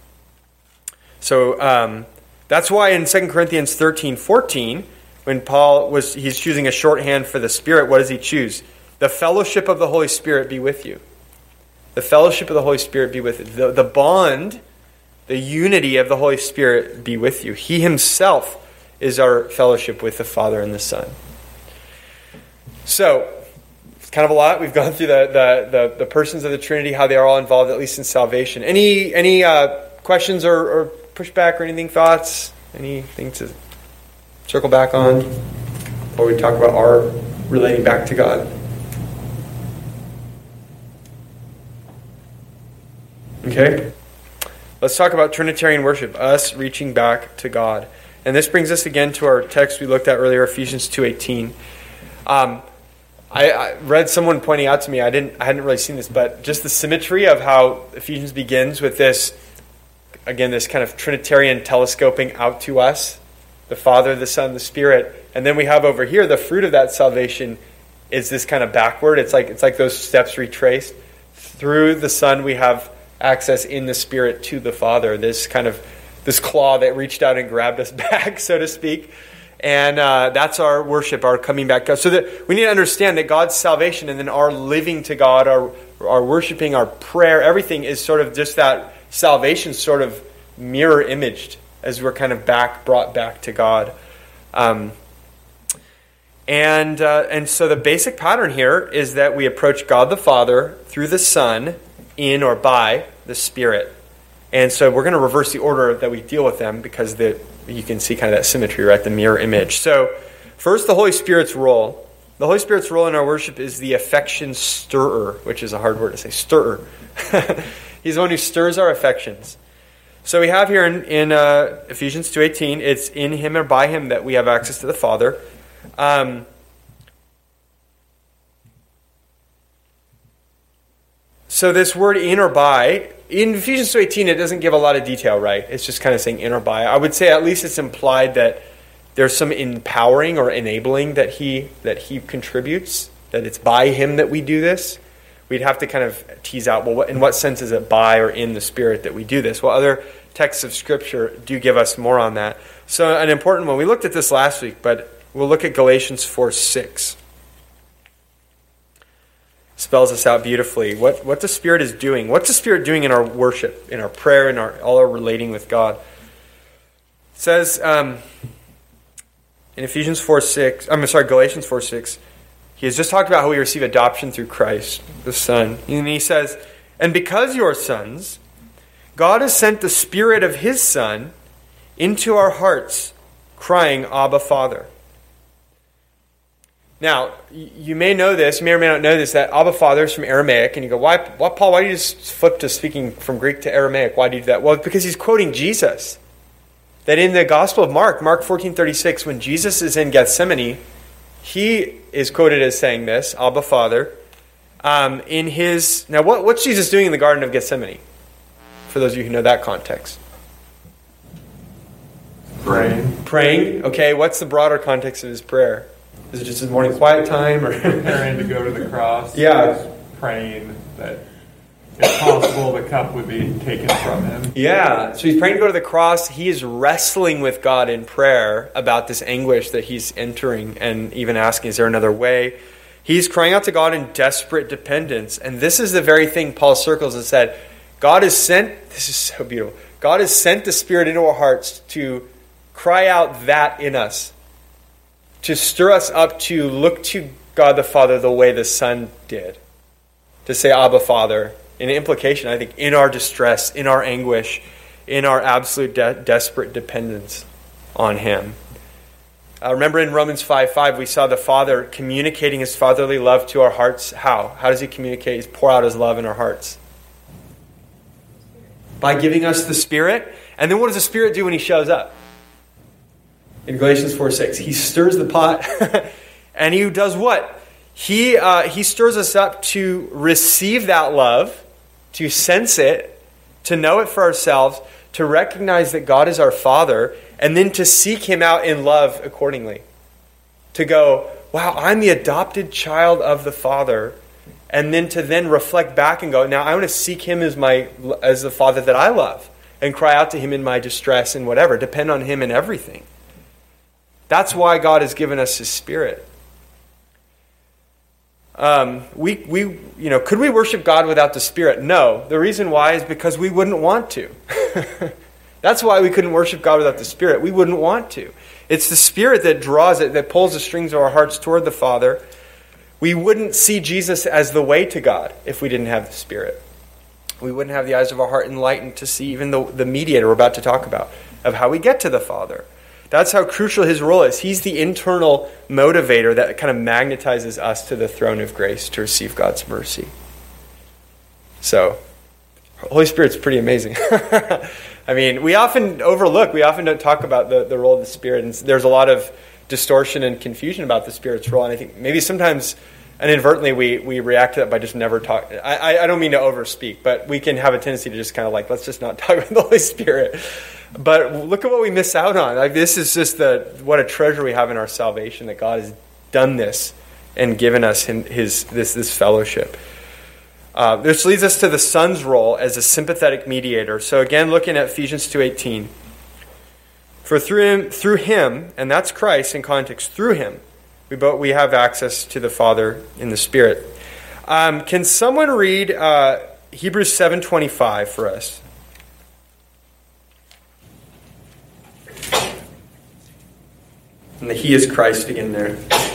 So that's why in 2 Corinthians 13:14, when he's choosing a shorthand for the Spirit, what does he choose? The fellowship of the Holy Spirit be with you. The fellowship of the Holy Spirit be with you. The bond, the unity of the Holy Spirit be with you. He himself is our fellowship with the Father and the Son. So, kind of a lot. We've gone through the persons of the Trinity, how they are all involved, at least in salvation. Any questions or pushback or anything, thoughts? Anything to circle back on before we talk about our relating back to God? Okay. Let's talk about Trinitarian worship, us reaching back to God. And this brings us again to our text we looked at earlier, Ephesians 2:18. I read someone pointing out to me, I hadn't really seen this, but just the symmetry of how Ephesians begins with this, again, this kind of Trinitarian telescoping out to us, the Father, the Son, the Spirit, and then we have over here the fruit of that salvation is this kind of backward. It's like those steps retraced. Through the Son, we have access in the Spirit to the Father. This claw that reached out and grabbed us back, so to speak. And that's our worship, our coming back to God. So that we need to understand that God's salvation and then our living to God, our worshiping, our prayer, everything is sort of just that salvation sort of mirror imaged as we're kind of brought back to God. And so the basic pattern here is that we approach God the Father through the Son in or by the Spirit. And so we're going to reverse the order that we deal with them because you can see kind of that symmetry, right? The mirror image. So first, the Holy Spirit's role. The Holy Spirit's role in our worship is the affection stirrer, which is a hard word to say, stirrer. He's the one who stirs our affections. So we have here in Ephesians 2:18, it's in him or by him that we have access to the Father. So this word in or by, in Ephesians 2:18, it doesn't give a lot of detail, right? It's just kind of saying in or by. I would say at least it's implied that there's some empowering or enabling that he contributes that it's by him that we do this, we'd have to kind of tease out, well, in what sense is it by or in the Spirit that we do this? Well, other texts of Scripture do give us more on that. So an important one, we looked at this last week, but we'll look at Galatians 4:6. Spells this out beautifully. What the Spirit is doing. What's the Spirit doing in our worship, in our prayer, in all our relating with God? It says in Galatians 4:6, he has just talked about how we receive adoption through Christ, the Son. And he says, and because you are sons, God has sent the Spirit of his Son into our hearts, crying, Abba, Father. Now, you may know this, you may or may not know this, that Abba, Father is from Aramaic. And you go, why, Paul, why do you just flip to speaking from Greek to Aramaic? Why do you do that? Well, because he's quoting Jesus. That in the Gospel of Mark 14:36, when Jesus is in Gethsemane, he is quoted as saying this, Abba, Father. Now, what's Jesus doing in the Garden of Gethsemane? For those of you who know that context. Praying. Okay, what's the broader context of his prayer? Is it just his morning quiet time? Or
Preparing to go to the cross.
Yeah.
He's praying that if possible the cup would be taken from him.
Yeah, so he's praying to go to the cross. He is wrestling with God in prayer about this anguish that he's entering and even asking, is there another way? He's crying out to God in desperate dependence. And this is the very thing Paul circles and said, God has sent, this is so beautiful, God has sent the Spirit into our hearts to cry out that in us, to stir us up to look to God the Father the way the Son did, to say Abba, Father, in implication, I think, in our distress, in our anguish, in our absolute desperate dependence on Him. Remember in Romans 5:5, we saw the Father communicating His fatherly love to our hearts. How? How does He communicate? He pour out His love in our hearts. By giving us the Spirit. And then what does the Spirit do when He shows up? In Galatians 4:6, He stirs the pot. And He does what? He stirs us up to receive that love, to sense it, to know it for ourselves, to recognize that God is our Father, and then to seek Him out in love accordingly. To go, wow, I'm the adopted child of the Father. And then to reflect back and go, now I want to seek Him as the Father that I love. And cry out to Him in my distress and whatever. Depend on Him in everything. That's why God has given us His Spirit. Could we worship God without the Spirit? No. The reason why is because we wouldn't want to. That's why we couldn't worship God without the Spirit. We wouldn't want to. It's the Spirit that draws it, that pulls the strings of our hearts toward the Father. We wouldn't see Jesus as the way to God if we didn't have the Spirit. We wouldn't have the eyes of our heart enlightened to see even the mediator we're about to talk about, of how we get to the Father. That's how crucial His role is. He's the internal motivator that kind of magnetizes us to the throne of grace to receive God's mercy. So, Holy Spirit's pretty amazing. I mean, we often don't talk about the role of the Spirit, and there's a lot of distortion and confusion about the Spirit's role, and I think maybe sometimes inadvertently we react to that by just never talk. I don't mean to overspeak, but we can have a tendency to just kind of let's just not talk about the Holy Spirit. But look at what we miss out on. This is just what a treasure we have in our salvation, that God has done this and given us this fellowship. This leads us to the Son's role as a sympathetic mediator. So again, looking at Ephesians 2:18. For through him, and that's Christ in context, through Him, we have access to the Father in the Spirit. Can someone read Hebrews 7:25 for us? And the He is Christ again there.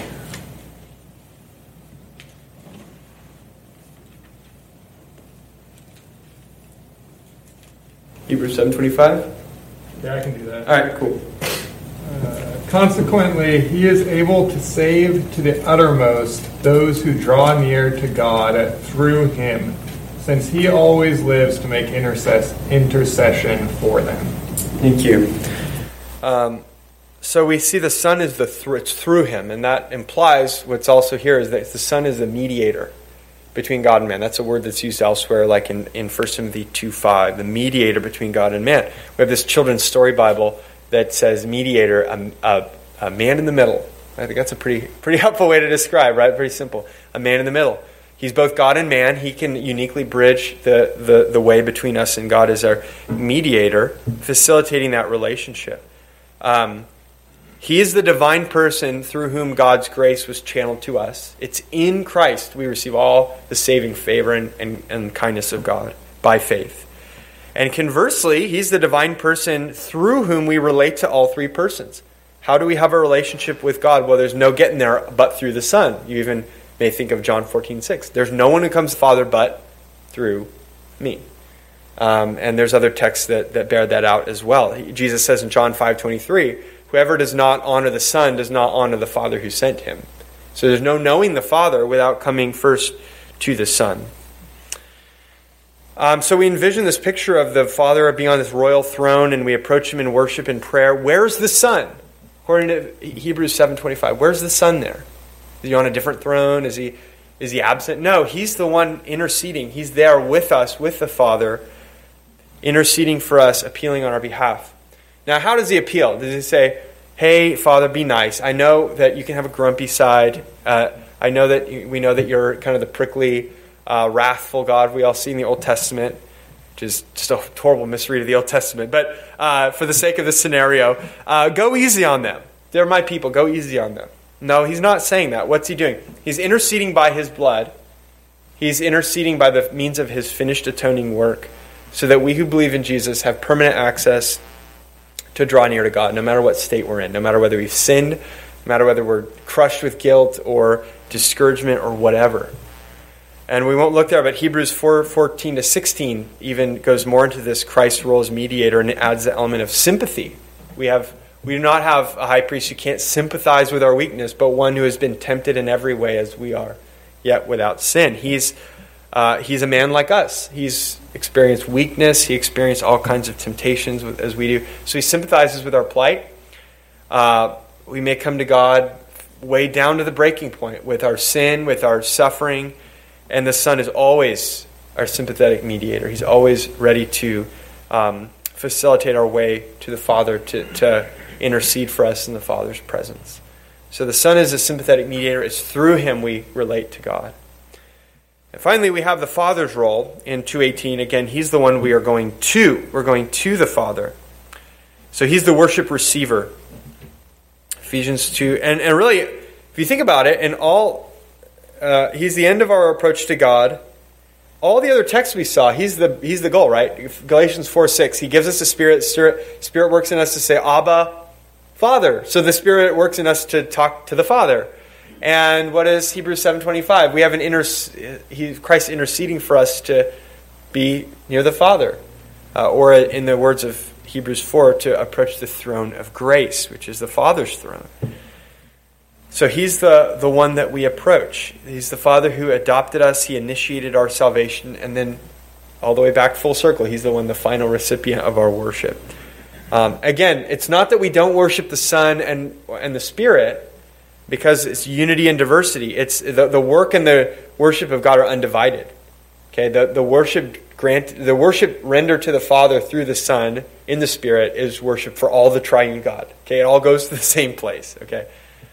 Hebrews 7:25?
Yeah, I can do that.
All right, cool.
Consequently, He is able to save to the uttermost those who draw near to God through Him, since He always lives to make intercession for them.
Thank you. So we see the Son is it's through Him, and that implies what's also here is that the Son is the mediator between God and man. That's a word that's used elsewhere, like in 1 Timothy 2:5, the mediator between God and man. We have this children's story Bible that says mediator, a man in the middle, I think that's a pretty helpful way to describe, right? Pretty simple. A man in the middle. He's both God and man. He can uniquely bridge the way between us and God as our mediator, facilitating that relationship. He is the divine person through whom God's grace was channeled to us. It's in Christ we receive all the saving favor and kindness of God by faith. And conversely, he's the divine person through whom we relate to all three persons. How do we have a relationship with God? Well, there's no getting there but through the Son. You even may think of John 14:6. There's no one who comes to the Father but through me. And there's other texts that bear that out as well. Jesus says in John 5:23, whoever does not honor the Son does not honor the Father who sent him. So there's no knowing the Father without coming first to the Son. So we envision this picture of the Father being on this royal throne, and we approach him in worship and prayer. Where's the Son? According to Hebrews 7:25, where's the Son there? Is he on a different throne? Is he absent? No, he's the one interceding. He's there with us, with the Father, interceding for us, appealing on our behalf. Now, how does he appeal? Does he say, hey, Father, be nice. I know that you can have a grumpy side. We know that you're kind of the prickly, wrathful God we all see in the Old Testament, which is just a horrible misread of the Old Testament. But for the sake of this scenario, go easy on them. They're my people. Go easy on them. No, he's not saying that. What's he doing? He's interceding by his blood. He's interceding by the means of his finished atoning work so that we who believe in Jesus have permanent access to draw near to God, no matter what state we're in, no matter whether we've sinned, no matter whether we're crushed with guilt or discouragement or whatever. And we won't look there, but Hebrews 4:14-16 even goes more into this Christ's role as mediator, and it adds the element of sympathy. We do not have a high priest who can't sympathize with our weakness, but one who has been tempted in every way as we are, yet without sin. He's a man like us. He's experienced weakness. He experienced all kinds of temptations as we do. So he sympathizes with our plight. We may come to God way down to the breaking point with our sin, with our suffering, and the Son is always our sympathetic mediator. He's always ready to facilitate our way to the Father, to intercede for us in the Father's presence. So the Son is a sympathetic mediator. It's through him we relate to God. And finally, we have the Father's role in 2:18. Again, he's the one we are going to. We're going to the Father. So he's the worship receiver. Ephesians 2. And really, if you think about it, he's the end of our approach to God. All the other texts we saw, he's the goal, right? Galatians 4:6. He gives us the Spirit. Spirit works in us to say, Abba, Father. So the Spirit works in us to talk to the Father. And what is Hebrews 7:25? We have Christ interceding for us to be near the Father. Or in the words of Hebrews 4, to approach the throne of grace, which is the Father's throne. So he's the one that we approach. He's the Father who adopted us. He initiated our salvation. And then all the way back full circle, he's the final recipient of our worship. Again, it's not that we don't worship the Son and the Spirit, because it's unity and diversity. It's the work and the worship of God are undivided. Okay, the worship rendered to the Father through the Son in the Spirit is worship for all the triune God. Okay, it all goes to the same place. Okay.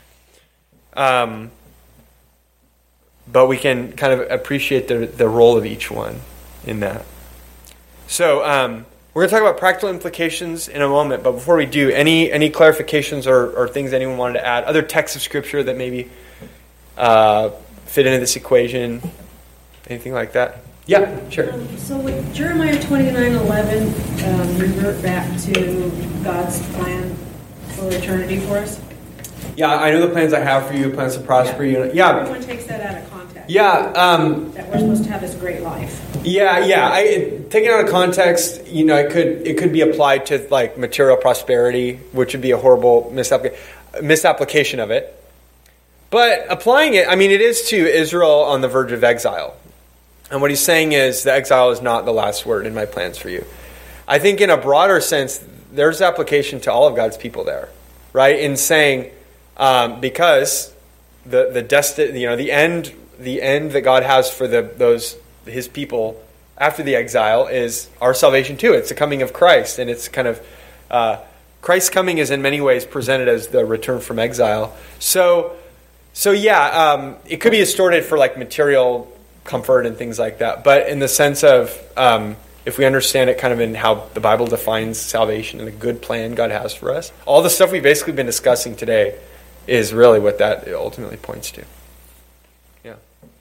But we can kind of appreciate the role of each one in that. So we're going to talk about practical implications in a moment, but before we do, any clarifications or things anyone wanted to add? Other texts of Scripture that maybe fit into this equation? Anything like that? Yeah, sure.
So with Jeremiah 29:11, revert back to God's plan for eternity for us.
Yeah, I know the plans I have for you, plans to prosper you. Yeah.
Everyone takes that out of context.
Yeah.
That we're supposed to have this great life.
Yeah. Taking it out of context, it could be applied to like material prosperity, which would be a horrible misapplication of it. But applying it, it is to Israel on the verge of exile. And what he's saying is the exile is not the last word in my plans for you. I think in a broader sense, there's application to all of God's people there, right? In saying, because the end that God has for his people after the exile is our salvation too. It's the coming of Christ, and it's kind of Christ's coming is in many ways presented as the return from exile. So it could be distorted for like material comfort and things like that. But in the sense of if we understand it kind of in how the Bible defines salvation and the good plan God has for us, all the stuff we've basically been discussing today is really what that ultimately points to. Yeah.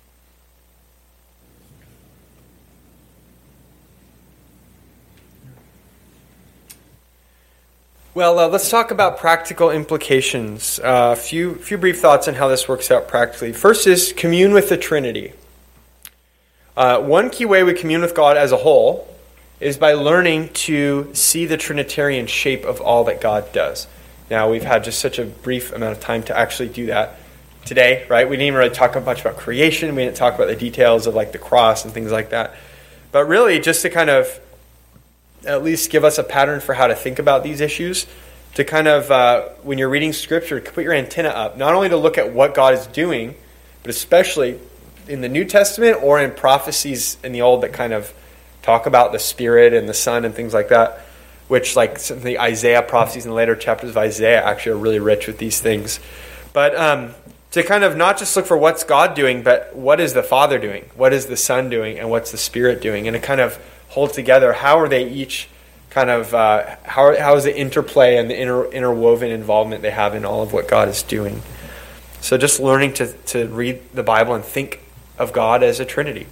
Well, let's talk about practical implications. A few brief thoughts on how this works out practically. First is commune with the Trinity. One key way we commune with God as a whole is by learning to see the Trinitarian shape of all that God does. Now, we've had just such a brief amount of time to actually do that today, right? We didn't even really talk much about creation. We didn't talk about the details of like the cross and things like that. But really, just to kind of at least give us a pattern for how to think about these issues, to kind of, when you're reading Scripture, put your antenna up, not only to look at what God is doing, but especially in the New Testament or in prophecies in the Old that kind of talk about the Spirit and the Son and things like that, which like some of the Isaiah prophecies in the later chapters of Isaiah actually are really rich with these things. But to kind of not just look for what's God doing, but what is the Father doing, what is the Son doing, and what's the Spirit doing, and to kind of hold together how are they each kind of, how is the interplay and the interwoven involvement they have in all of what God is doing. So just learning to read the Bible and think of God as a Trinity.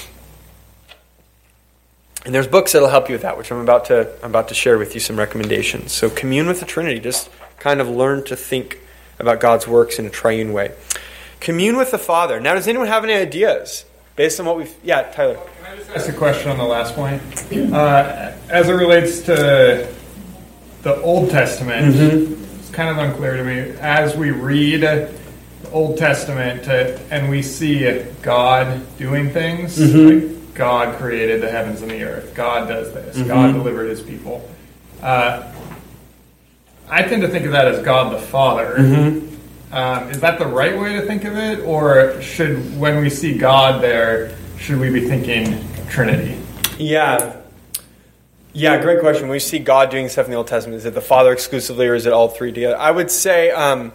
And there's books that'll help you with that, which I'm about to share with you some recommendations. So commune with the Trinity. Just kind of learn to think about God's works in a triune way. Commune with the Father. Now, does anyone have any ideas based on what we've... Yeah, Tyler.
Can I just ask a question on the last point? As it relates to the Old Testament, it's kind of unclear to me. As we read the Old Testament and we see God doing things, like God created the heavens and the earth, God does this, God delivered his people. I tend to think of that as God the Father. Is that the right way to think of it? Or should, when we see God there, should we be thinking Trinity? Yeah,
great question. When we see God doing stuff in the Old Testament, is it the Father exclusively or is it all three together? I would say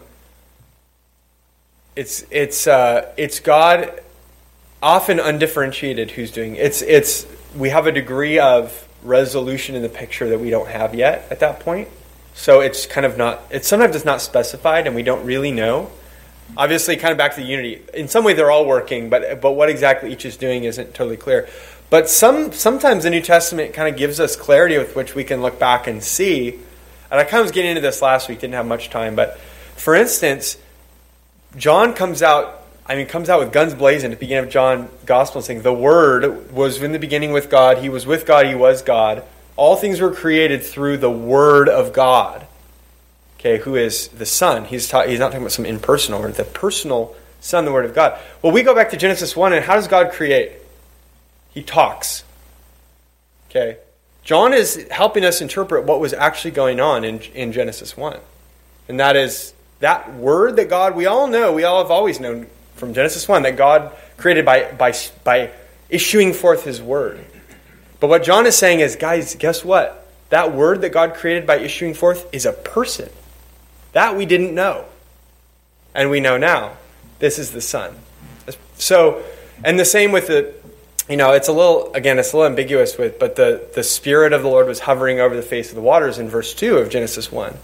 it's God, often undifferentiated, who's doing it. We have a degree of resolution in the picture that we don't have yet at that point. So it's kind of not, it's sometimes it's not specified and we don't really know. Obviously, kind of back to the unity. In some way, they're all working, but what exactly each is doing isn't totally clear. But sometimes the New Testament kind of gives us clarity with which we can look back and see. And I kind of was getting into this last week, didn't have much time. But for instance, John comes out with guns blazing at the beginning of John's Gospel saying, the Word was in the beginning with God. He was with God. He was God. All things were created through the Word of God. Okay, who is the Son? He's not talking about some impersonal Word. The personal Son, the Word of God. Well, we go back to Genesis 1, and how does God create? He talks. Okay, John is helping us interpret what was actually going on in Genesis 1. And that is that Word that God, we all have always known from Genesis 1, that God created by issuing forth His Word. But what John is saying is, guys, guess what? That Word that God created by issuing forth is a person. That we didn't know. And we know now. This is the Son. So, and the same with the, it's a little ambiguous but the Spirit of the Lord was hovering over the face of the waters in verse 2 of Genesis 1.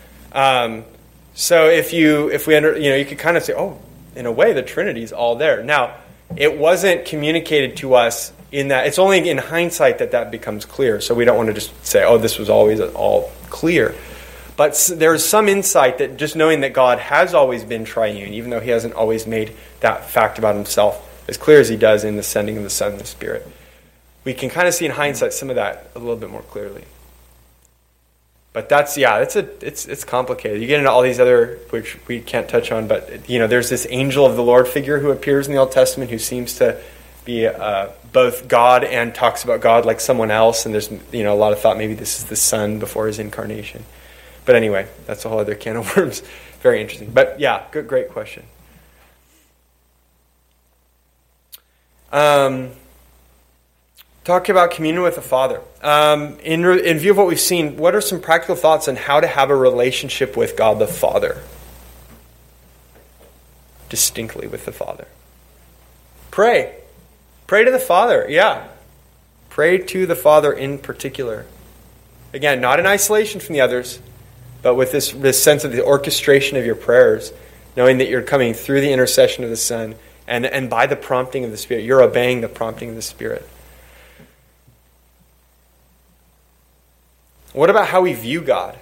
So you could kind of say, oh, in a way, the Trinity's all there. Now, it wasn't communicated to us in that. It's only in hindsight that becomes clear. So we don't want to just say, oh, this was always all clear. But there's some insight that just knowing that God has always been triune, even though He hasn't always made that fact about Himself as clear as He does in the sending of the Son and the Spirit. We can kind of see in hindsight some of that a little bit more clearly. But it's complicated. You get into all these other, which we can't touch on, but there's this angel of the Lord figure who appears in the Old Testament who seems to be both God and talks about God like someone else, and there's a lot of thought maybe this is the Son before His incarnation. But anyway, that's a whole other can of worms. Very interesting. But yeah, great question. talk about communion with the Father. In view of what we've seen, what are some practical thoughts on how to have a relationship with God the Father? Distinctly with the Father. Pray. Pray to the Father, yeah. Pray to the Father in particular. Again, not in isolation from the others, but with this sense of the orchestration of your prayers, knowing that you're coming through the intercession of the Son, and by the prompting of the Spirit. You're obeying the prompting of the Spirit. What about how we view God?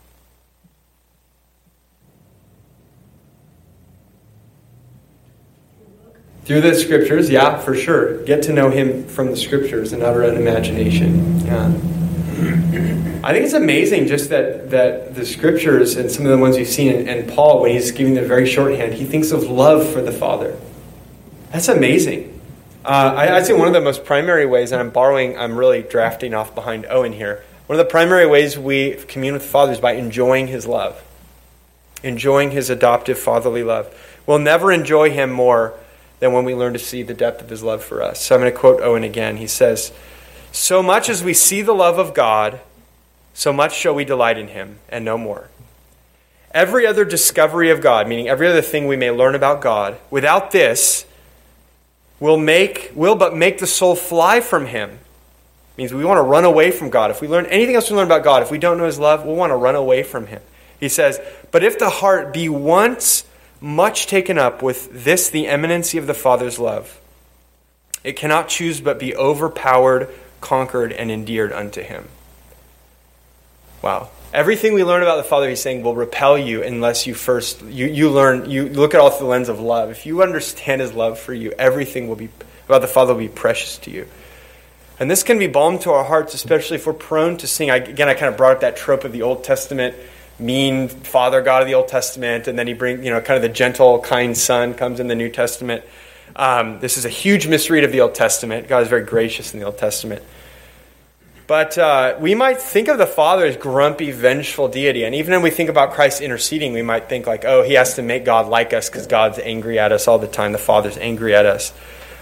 Through the Scriptures, yeah, for sure. Get to know Him from the Scriptures and not our own imagination. Yeah. I think it's amazing just that the Scriptures and some of the ones we've seen, and Paul, when he's giving the very shorthand, he thinks of love for the Father. That's amazing. I'd say one of the most primary ways, and I'm really drafting off behind Owen here, one of the primary ways we commune with the Father is by enjoying His love. Enjoying His adoptive fatherly love. We'll never enjoy Him more than when we learn to see the depth of His love for us. So I'm going to quote Owen again. He says, "So much as we see the love of God, so much shall we delight in Him, and no more. Every other discovery of God," meaning every other thing we may learn about God, "without this, will but make the soul fly from Him." It means we want to run away from God. If we learn anything else we learn about God, if we don't know His love, we'll want to run away from Him. He says, "But if the heart be once much taken up with this, the eminency of the Father's love, it cannot choose but be overpowered, conquered, and endeared unto Him." Wow. Everything we learn about the Father, he's saying, will repel you unless you first, you look at all through the lens of love. If you understand His love for you, everything about the Father will be precious to you. And this can be balm to our hearts, especially if we're prone to sin. I kind of brought up that trope of the Old Testament mean Father God of the Old Testament, and then he brings, kind of the gentle, kind Son comes in the New Testament. This is a huge misread of the Old Testament. God is very gracious in the Old Testament. But we might think of the Father as grumpy, vengeful deity. And even when we think about Christ interceding, we might think like, oh, He has to make God like us because God's angry at us all the time. The Father's angry at us.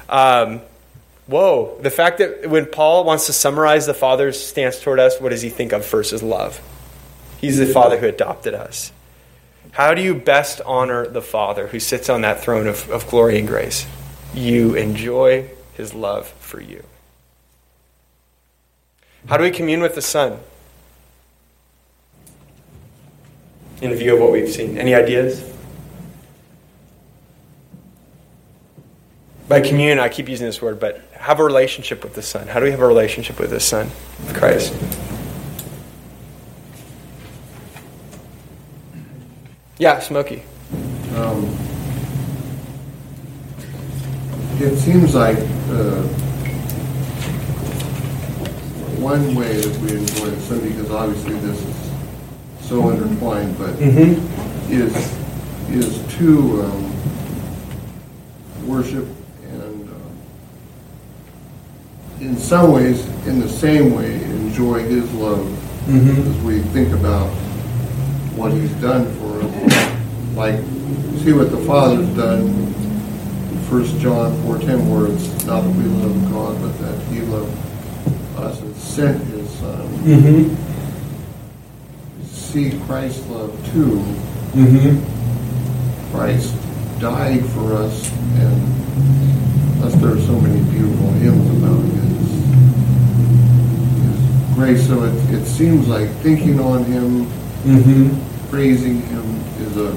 Whoa. The fact that when Paul wants to summarize the Father's stance toward us, what does he think of first as love? He's the Father who adopted us. How do you best honor the Father who sits on that throne of glory and grace? You enjoy His love for you. How do we commune with the Son? In view of what we've seen. Any ideas? By commune, I keep using this word, but have a relationship with the Son. How do we have a relationship with the Son, with Christ? Yeah, Smokey.
It seems like one way that we enjoy the Son, because obviously this is so intertwined, but is to worship and in some ways, in the same way, enjoy His love as we think about what He's done for us. Like, see what the Father's done in 1 John 4:10, where it's not that we love God, but that He loved us and sent His Son. See Christ's love too. Christ died for us, and thus there are so many beautiful hymns about His grace. So it seems like thinking on Him, praising Him is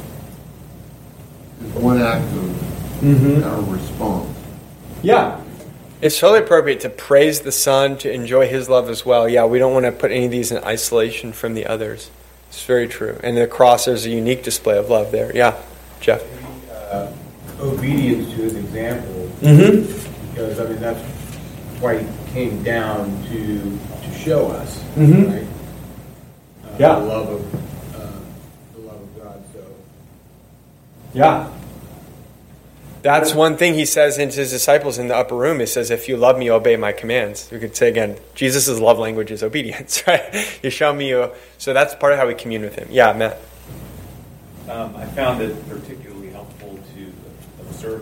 one act of our response.
Yeah. It's totally appropriate to praise the Son, to enjoy His love as well. Yeah, we don't want to put any of these in isolation from the others. It's very true. And the cross, there's a unique display of love there. Yeah, Jeff.
Obedience to His example. Because, that's why He came down to show us, right?
Yeah.
The love of God. So.
Yeah. That's one thing He says to His disciples in the upper room. He says, if you love me, obey my commands. We could say again, Jesus' love language is obedience, right? You show me so that's part of how we commune with Him. Yeah, Matt.
I found it particularly helpful to observe His humility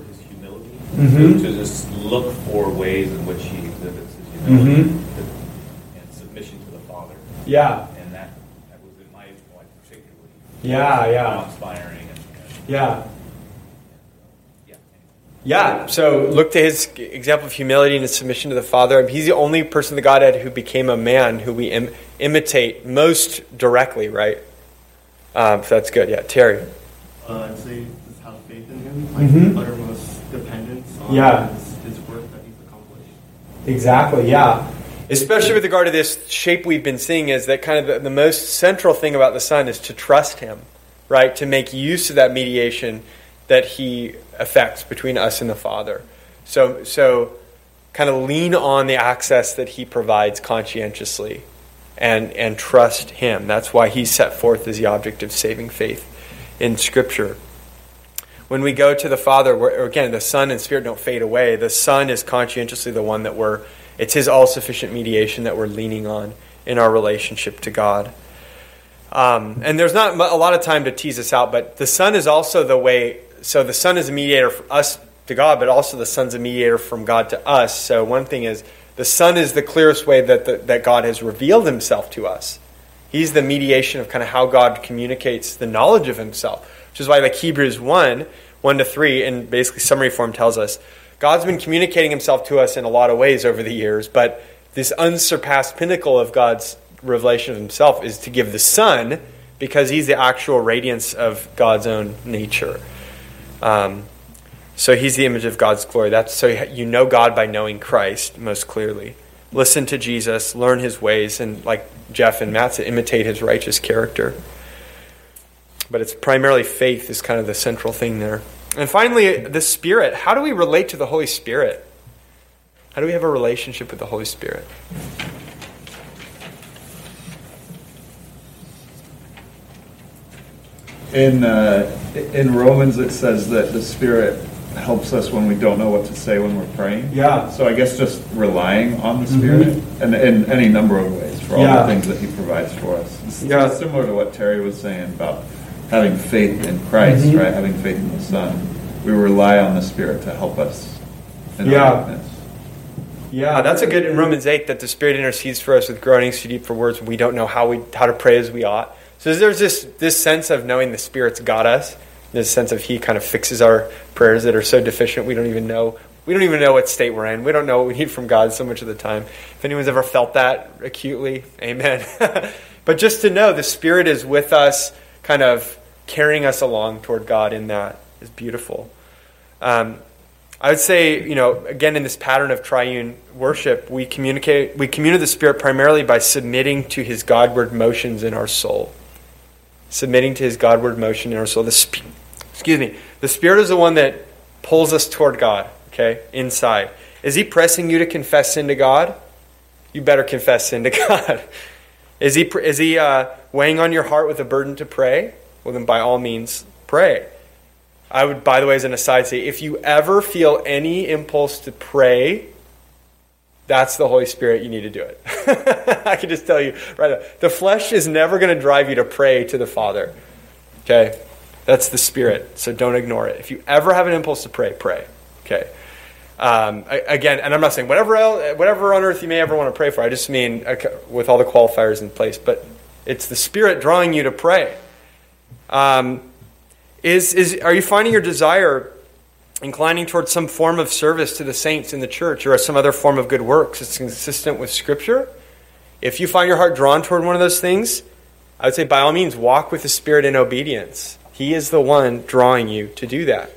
humility,
Mhm.
to just look for ways in which he exhibits his humility
Mhm.
and submission to the Father.
Yeah.
And that was in my life particularly
Yeah.
inspiring.
Yeah.
Yeah.
Yeah, so look to his example of humility and his submission to the Father. He's the only person in the Godhead who became a man who we imitate most directly, right? So that's good. Yeah, Terry.
I'd say just have faith in him,
Mhm.
uttermost dependence on
Yeah.
his work that he's accomplished.
Exactly, yeah. Especially with regard to this shape we've been seeing, is that kind of the most central thing about the Son is to trust him, right? To make use of that mediation that he effects between us and the Father. So kind of lean on the access that he provides conscientiously and trust him. That's why he's set forth as the object of saving faith in Scripture. When we go to the Father, again, the Son and Spirit don't fade away. The Son is conscientiously the one that it's his all-sufficient mediation that we're leaning on in our relationship to God. And there's not a lot of time to tease this out, but the Son is also the way. So the Son is a mediator from us to God, but also the Son's a mediator from God to us. So one thing is, the Son is the clearest way that God has revealed himself to us. He's the mediation of kind of how God communicates the knowledge of himself, which is why like Hebrews 1:1-3, in basically summary form tells us, God's been communicating himself to us in a lot of ways over the years, but this unsurpassed pinnacle of God's revelation of himself is to give the Son, because he's the actual radiance of God's own nature. So he's the image of God's glory. That's so you know God by knowing Christ most clearly. Listen to Jesus, learn his ways, and like Jeff and Matt said, imitate his righteous character. But it's primarily faith is kind of the central thing there. And finally, the Spirit. How do we relate to the Holy Spirit? How do we have a relationship with the Holy Spirit?
In Romans, it says that the Spirit helps us when we don't know what to say when we're praying.
Yeah.
So I guess just relying on the Spirit, and in any number of ways for all the things that he provides for us. It's similar to what Terry was saying about having faith in Christ, right? Having faith in the Son. We rely on the Spirit to help us in our weakness.
Yeah, that's a good in Romans 8 that the Spirit intercedes for us with groanings too deep for words we don't know how to pray as we ought. So there's this sense of knowing the Spirit's got us. This sense of he kind of fixes our prayers that are so deficient we don't even know what state we're in. We don't know what we need from God so much of the time. If anyone's ever felt that acutely, amen. But just to know the Spirit is with us, kind of carrying us along toward God in that is beautiful. I would say, again, in this pattern of triune worship, we commune with the Spirit primarily by submitting to his Godward motions in our soul. Submitting to his Godward motion in our soul. The Spirit is the one that pulls us toward God, okay, inside. Is he pressing you to confess sin to God? You better confess sin to God. Is he weighing on your heart with a burden to pray? Well, then by all means, pray. I would, by the way, as an aside, say, if you ever feel any impulse to pray, that's the Holy Spirit, you need to do it. I can just tell you right now, the flesh is never going to drive you to pray to the Father. Okay? That's the Spirit, so don't ignore it. If you ever have an impulse to pray, pray. Okay? Again, and I'm not saying whatever on earth you may ever want to pray for. I just mean with all the qualifiers in place. But it's the Spirit drawing you to pray. Are you finding your desire inclining towards some form of service to the saints in the church or some other form of good works that's consistent with Scripture? If you find your heart drawn toward one of those things, I would say by all means walk with the Spirit in obedience. He is the one drawing you to do that.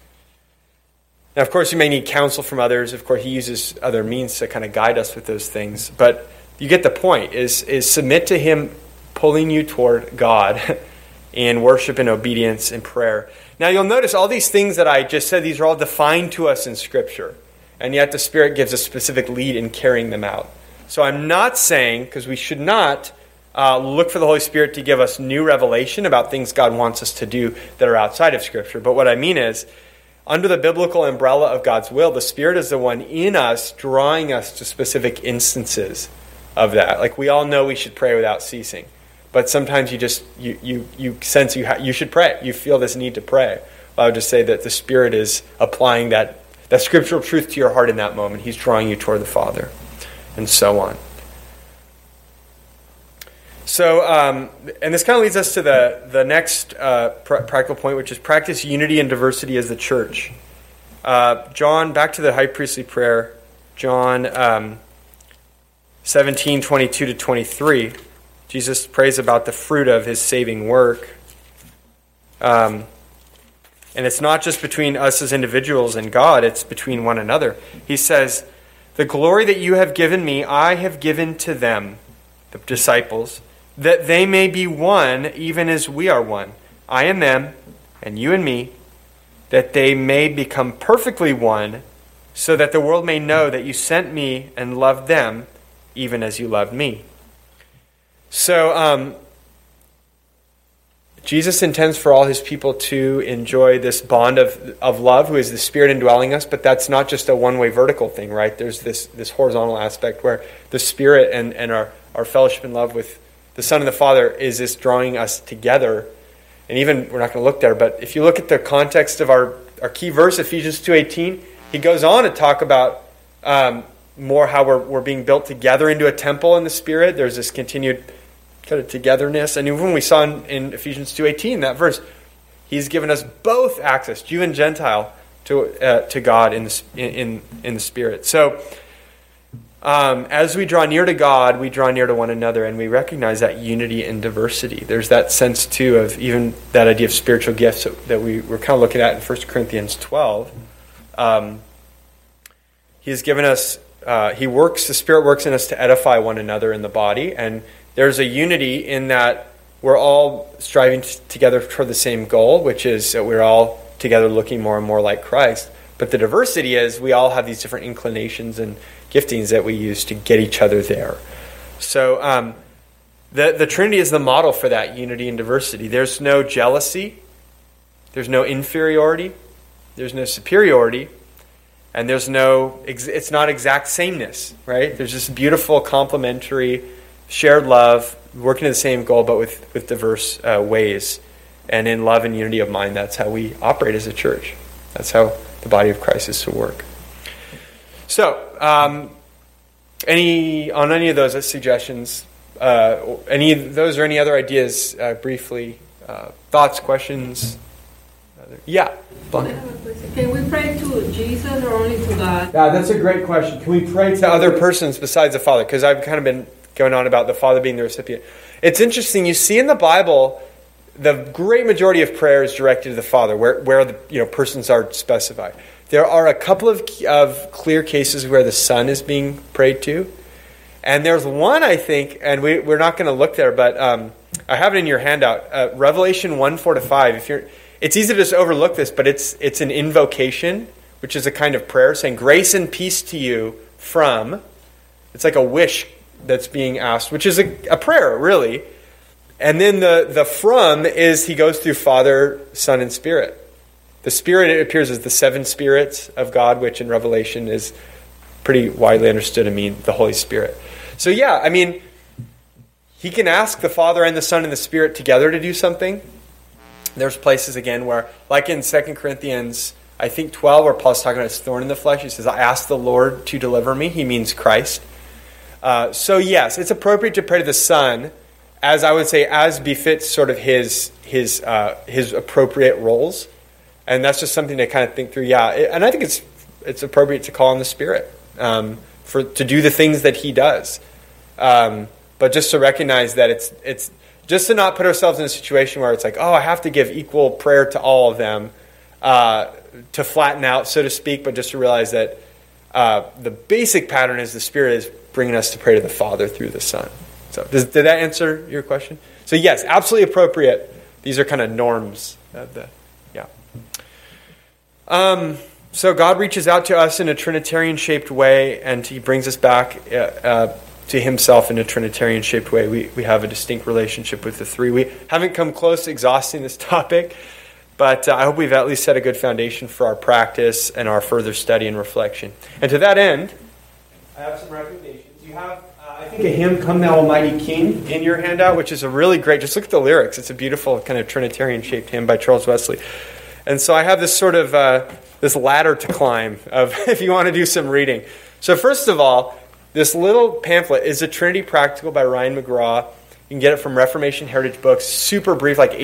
Now, of course, you may need counsel from others. Of course, he uses other means to kind of guide us with those things. But you get the point, is submit to him pulling you toward God in worship and obedience and prayer. Now, you'll notice all these things that I just said, these are all defined to us in Scripture. And yet the Spirit gives a specific lead in carrying them out. So I'm not saying, because we should not look for the Holy Spirit to give us new revelation about things God wants us to do that are outside of Scripture. But what I mean is, under the biblical umbrella of God's will, the Spirit is the one in us drawing us to specific instances of that. Like we all know we should pray without ceasing. But sometimes you sense you should pray. You feel this need to pray. I would just say that the Spirit is applying that scriptural truth to your heart in that moment. He's drawing you toward the Father, and so on. So, and this kind of leads us to the next practical point, which is practice unity and diversity as the church. John, back to the high priestly prayer, John 17, 22 to 23. Jesus prays about the fruit of his saving work. And it's not just between us as individuals and God, it's between one another. He says, "The glory that you have given me, I have given to them," the disciples, "that they may be one, even as we are one. I and them, and you and me, that they may become perfectly one, so that the world may know that you sent me and loved them, even as you loved me." So, Jesus intends for all his people to enjoy this bond of love, who is the Spirit indwelling us, but that's not just a one-way vertical thing, right? There's this horizontal aspect where the Spirit and our fellowship and love with the Son and the Father is this drawing us together. And even, we're not going to look there, but if you look at the context of our key verse, Ephesians 2:18, he goes on to talk about more how we're being built together into a temple in the Spirit. There's this continued kind of togetherness. And even when we saw in Ephesians 2:18, that verse, he's given us both access, Jew and Gentile, to God in the Spirit. So as we draw near to God, we draw near to one another, and we recognize that unity and diversity. There's that sense, too, of even that idea of spiritual gifts that we were kind of looking at in 1 Corinthians 12. He's given us, the Spirit works in us to edify one another in the body, and there's a unity in that we're all striving together toward the same goal, which is that we're all together looking more and more like Christ. But the diversity is we all have these different inclinations and giftings that we use to get each other there. So the Trinity is the model for that unity and diversity. There's no jealousy. There's no inferiority. There's no superiority. And it's not exact sameness, right? There's this beautiful complementary shared love, working to the same goal, but with diverse ways. And in love and unity of mind, that's how we operate as a church. That's how the body of Christ is to work. So, any of those suggestions, any of those or any other ideas, briefly, thoughts, questions? Yeah.
Can we pray to Jesus or only to God?
Yeah, that's a great question. Can we pray to other persons besides the Father? Because I've kind of been going on about the Father being the recipient. It's interesting. You see in the Bible, the great majority of prayer is directed to the Father, where the persons are specified. There are a couple of clear cases where the Son is being prayed to. And there's one, I think, and we're not going to look there, but I have it in your handout. Revelation 1:4-5. It's easy to just overlook this, but it's an invocation, which is a kind of prayer saying, "Grace and peace to you from." It's like a wish that's being asked, which is a prayer, really. And then the from is he goes through Father, Son, and Spirit. The Spirit, it appears as the seven spirits of God, which in Revelation is pretty widely understood to mean the Holy Spirit. So yeah, I mean, he can ask the Father and the Son and the Spirit together to do something. There's places, again, where, like in 2 Corinthians, I think 12, where Paul's talking about his thorn in the flesh. He says, "I asked the Lord to deliver me." He means Christ. So yes, it's appropriate to pray to the Son, as I would say, as befits sort of his appropriate roles. And that's just something to kind of think through. Yeah, and I think it's appropriate to call on the Spirit to do the things that he does. But just to recognize that it's just to not put ourselves in a situation where it's like, oh, I have to give equal prayer to all of them to flatten out, so to speak, but just to realize that the basic pattern is the Spirit is bringing us to pray to the Father through the Son. So did that answer your question? So yes, absolutely appropriate. These are kind of norms of the, yeah. So God reaches out to us in a Trinitarian-shaped way, and he brings us back to himself in a Trinitarian-shaped way. We have a distinct relationship with the three. We haven't come close to exhausting this topic, but I hope we've at least set a good foundation for our practice and our further study and reflection. And to that end, I have some recommendations. You have, I think, a hymn, "Come Thou Almighty King," in your handout, which is a really great, just look at the lyrics. It's a beautiful kind of Trinitarian-shaped hymn by Charles Wesley. And so I have this sort of this ladder to climb of if you want to do some reading. So first of all, this little pamphlet is a Trinity Practical by Ryan McGraw. You can get it from Reformation Heritage Books. Super brief, like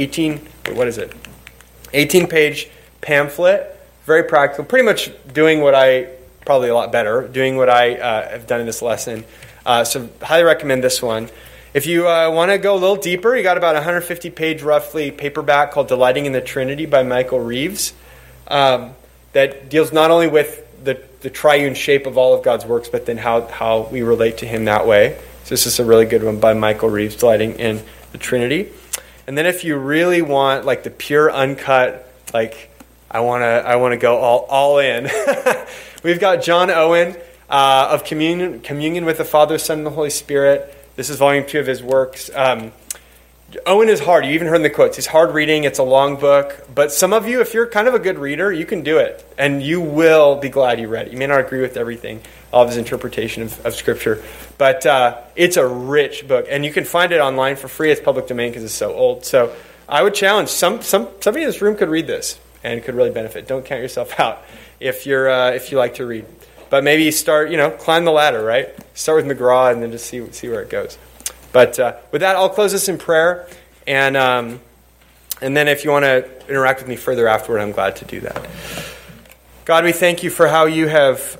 18-page pamphlet. Very practical. Pretty much doing what probably a lot better, doing what I have done in this lesson. So highly recommend this one. If you want to go a little deeper, you got about 150-page roughly paperback called Delighting in the Trinity by Michael Reeves that deals not only with the triune shape of all of God's works, but then how we relate to Him that way. So this is a really good one by Michael Reeves, Delighting in the Trinity. And then if you really want like the pure, uncut, like I want to go all in, we've got John Owen of Communion with the Father, Son, and the Holy Spirit. This is volume 2 of his works. Owen is hard. You even heard in the quotes. He's hard reading. It's a long book. But some of you, if you're kind of a good reader, you can do it. And you will be glad you read it. You may not agree with everything, all of his interpretation of Scripture. But it's a rich book. And you can find it online for free. It's public domain because it's so old. So I would challenge, somebody in this room could read this and could really benefit. Don't count yourself out if you like to read. But maybe start, climb the ladder, right? Start with McGraw and then just see where it goes. But with that, I'll close this in prayer. And then if you want to interact with me further afterward, I'm glad to do that. God, we thank you for how you have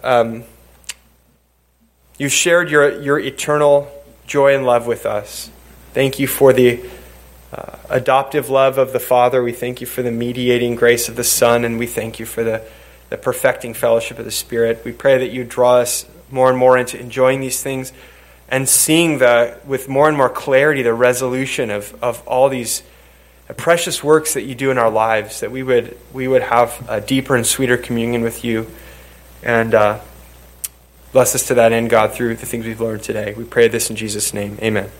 you shared your eternal joy and love with us. Thank you for the adoptive love of the Father. We thank you for the mediating grace of the Son. And we thank you for the perfecting fellowship of the Spirit. We pray that you draw us more and more into enjoying these things and seeing with more and more clarity the resolution of all these precious works that you do in our lives, that we would have a deeper and sweeter communion with you. And bless us to that end, God, through the things we've learned today. We pray this in Jesus' name. Amen.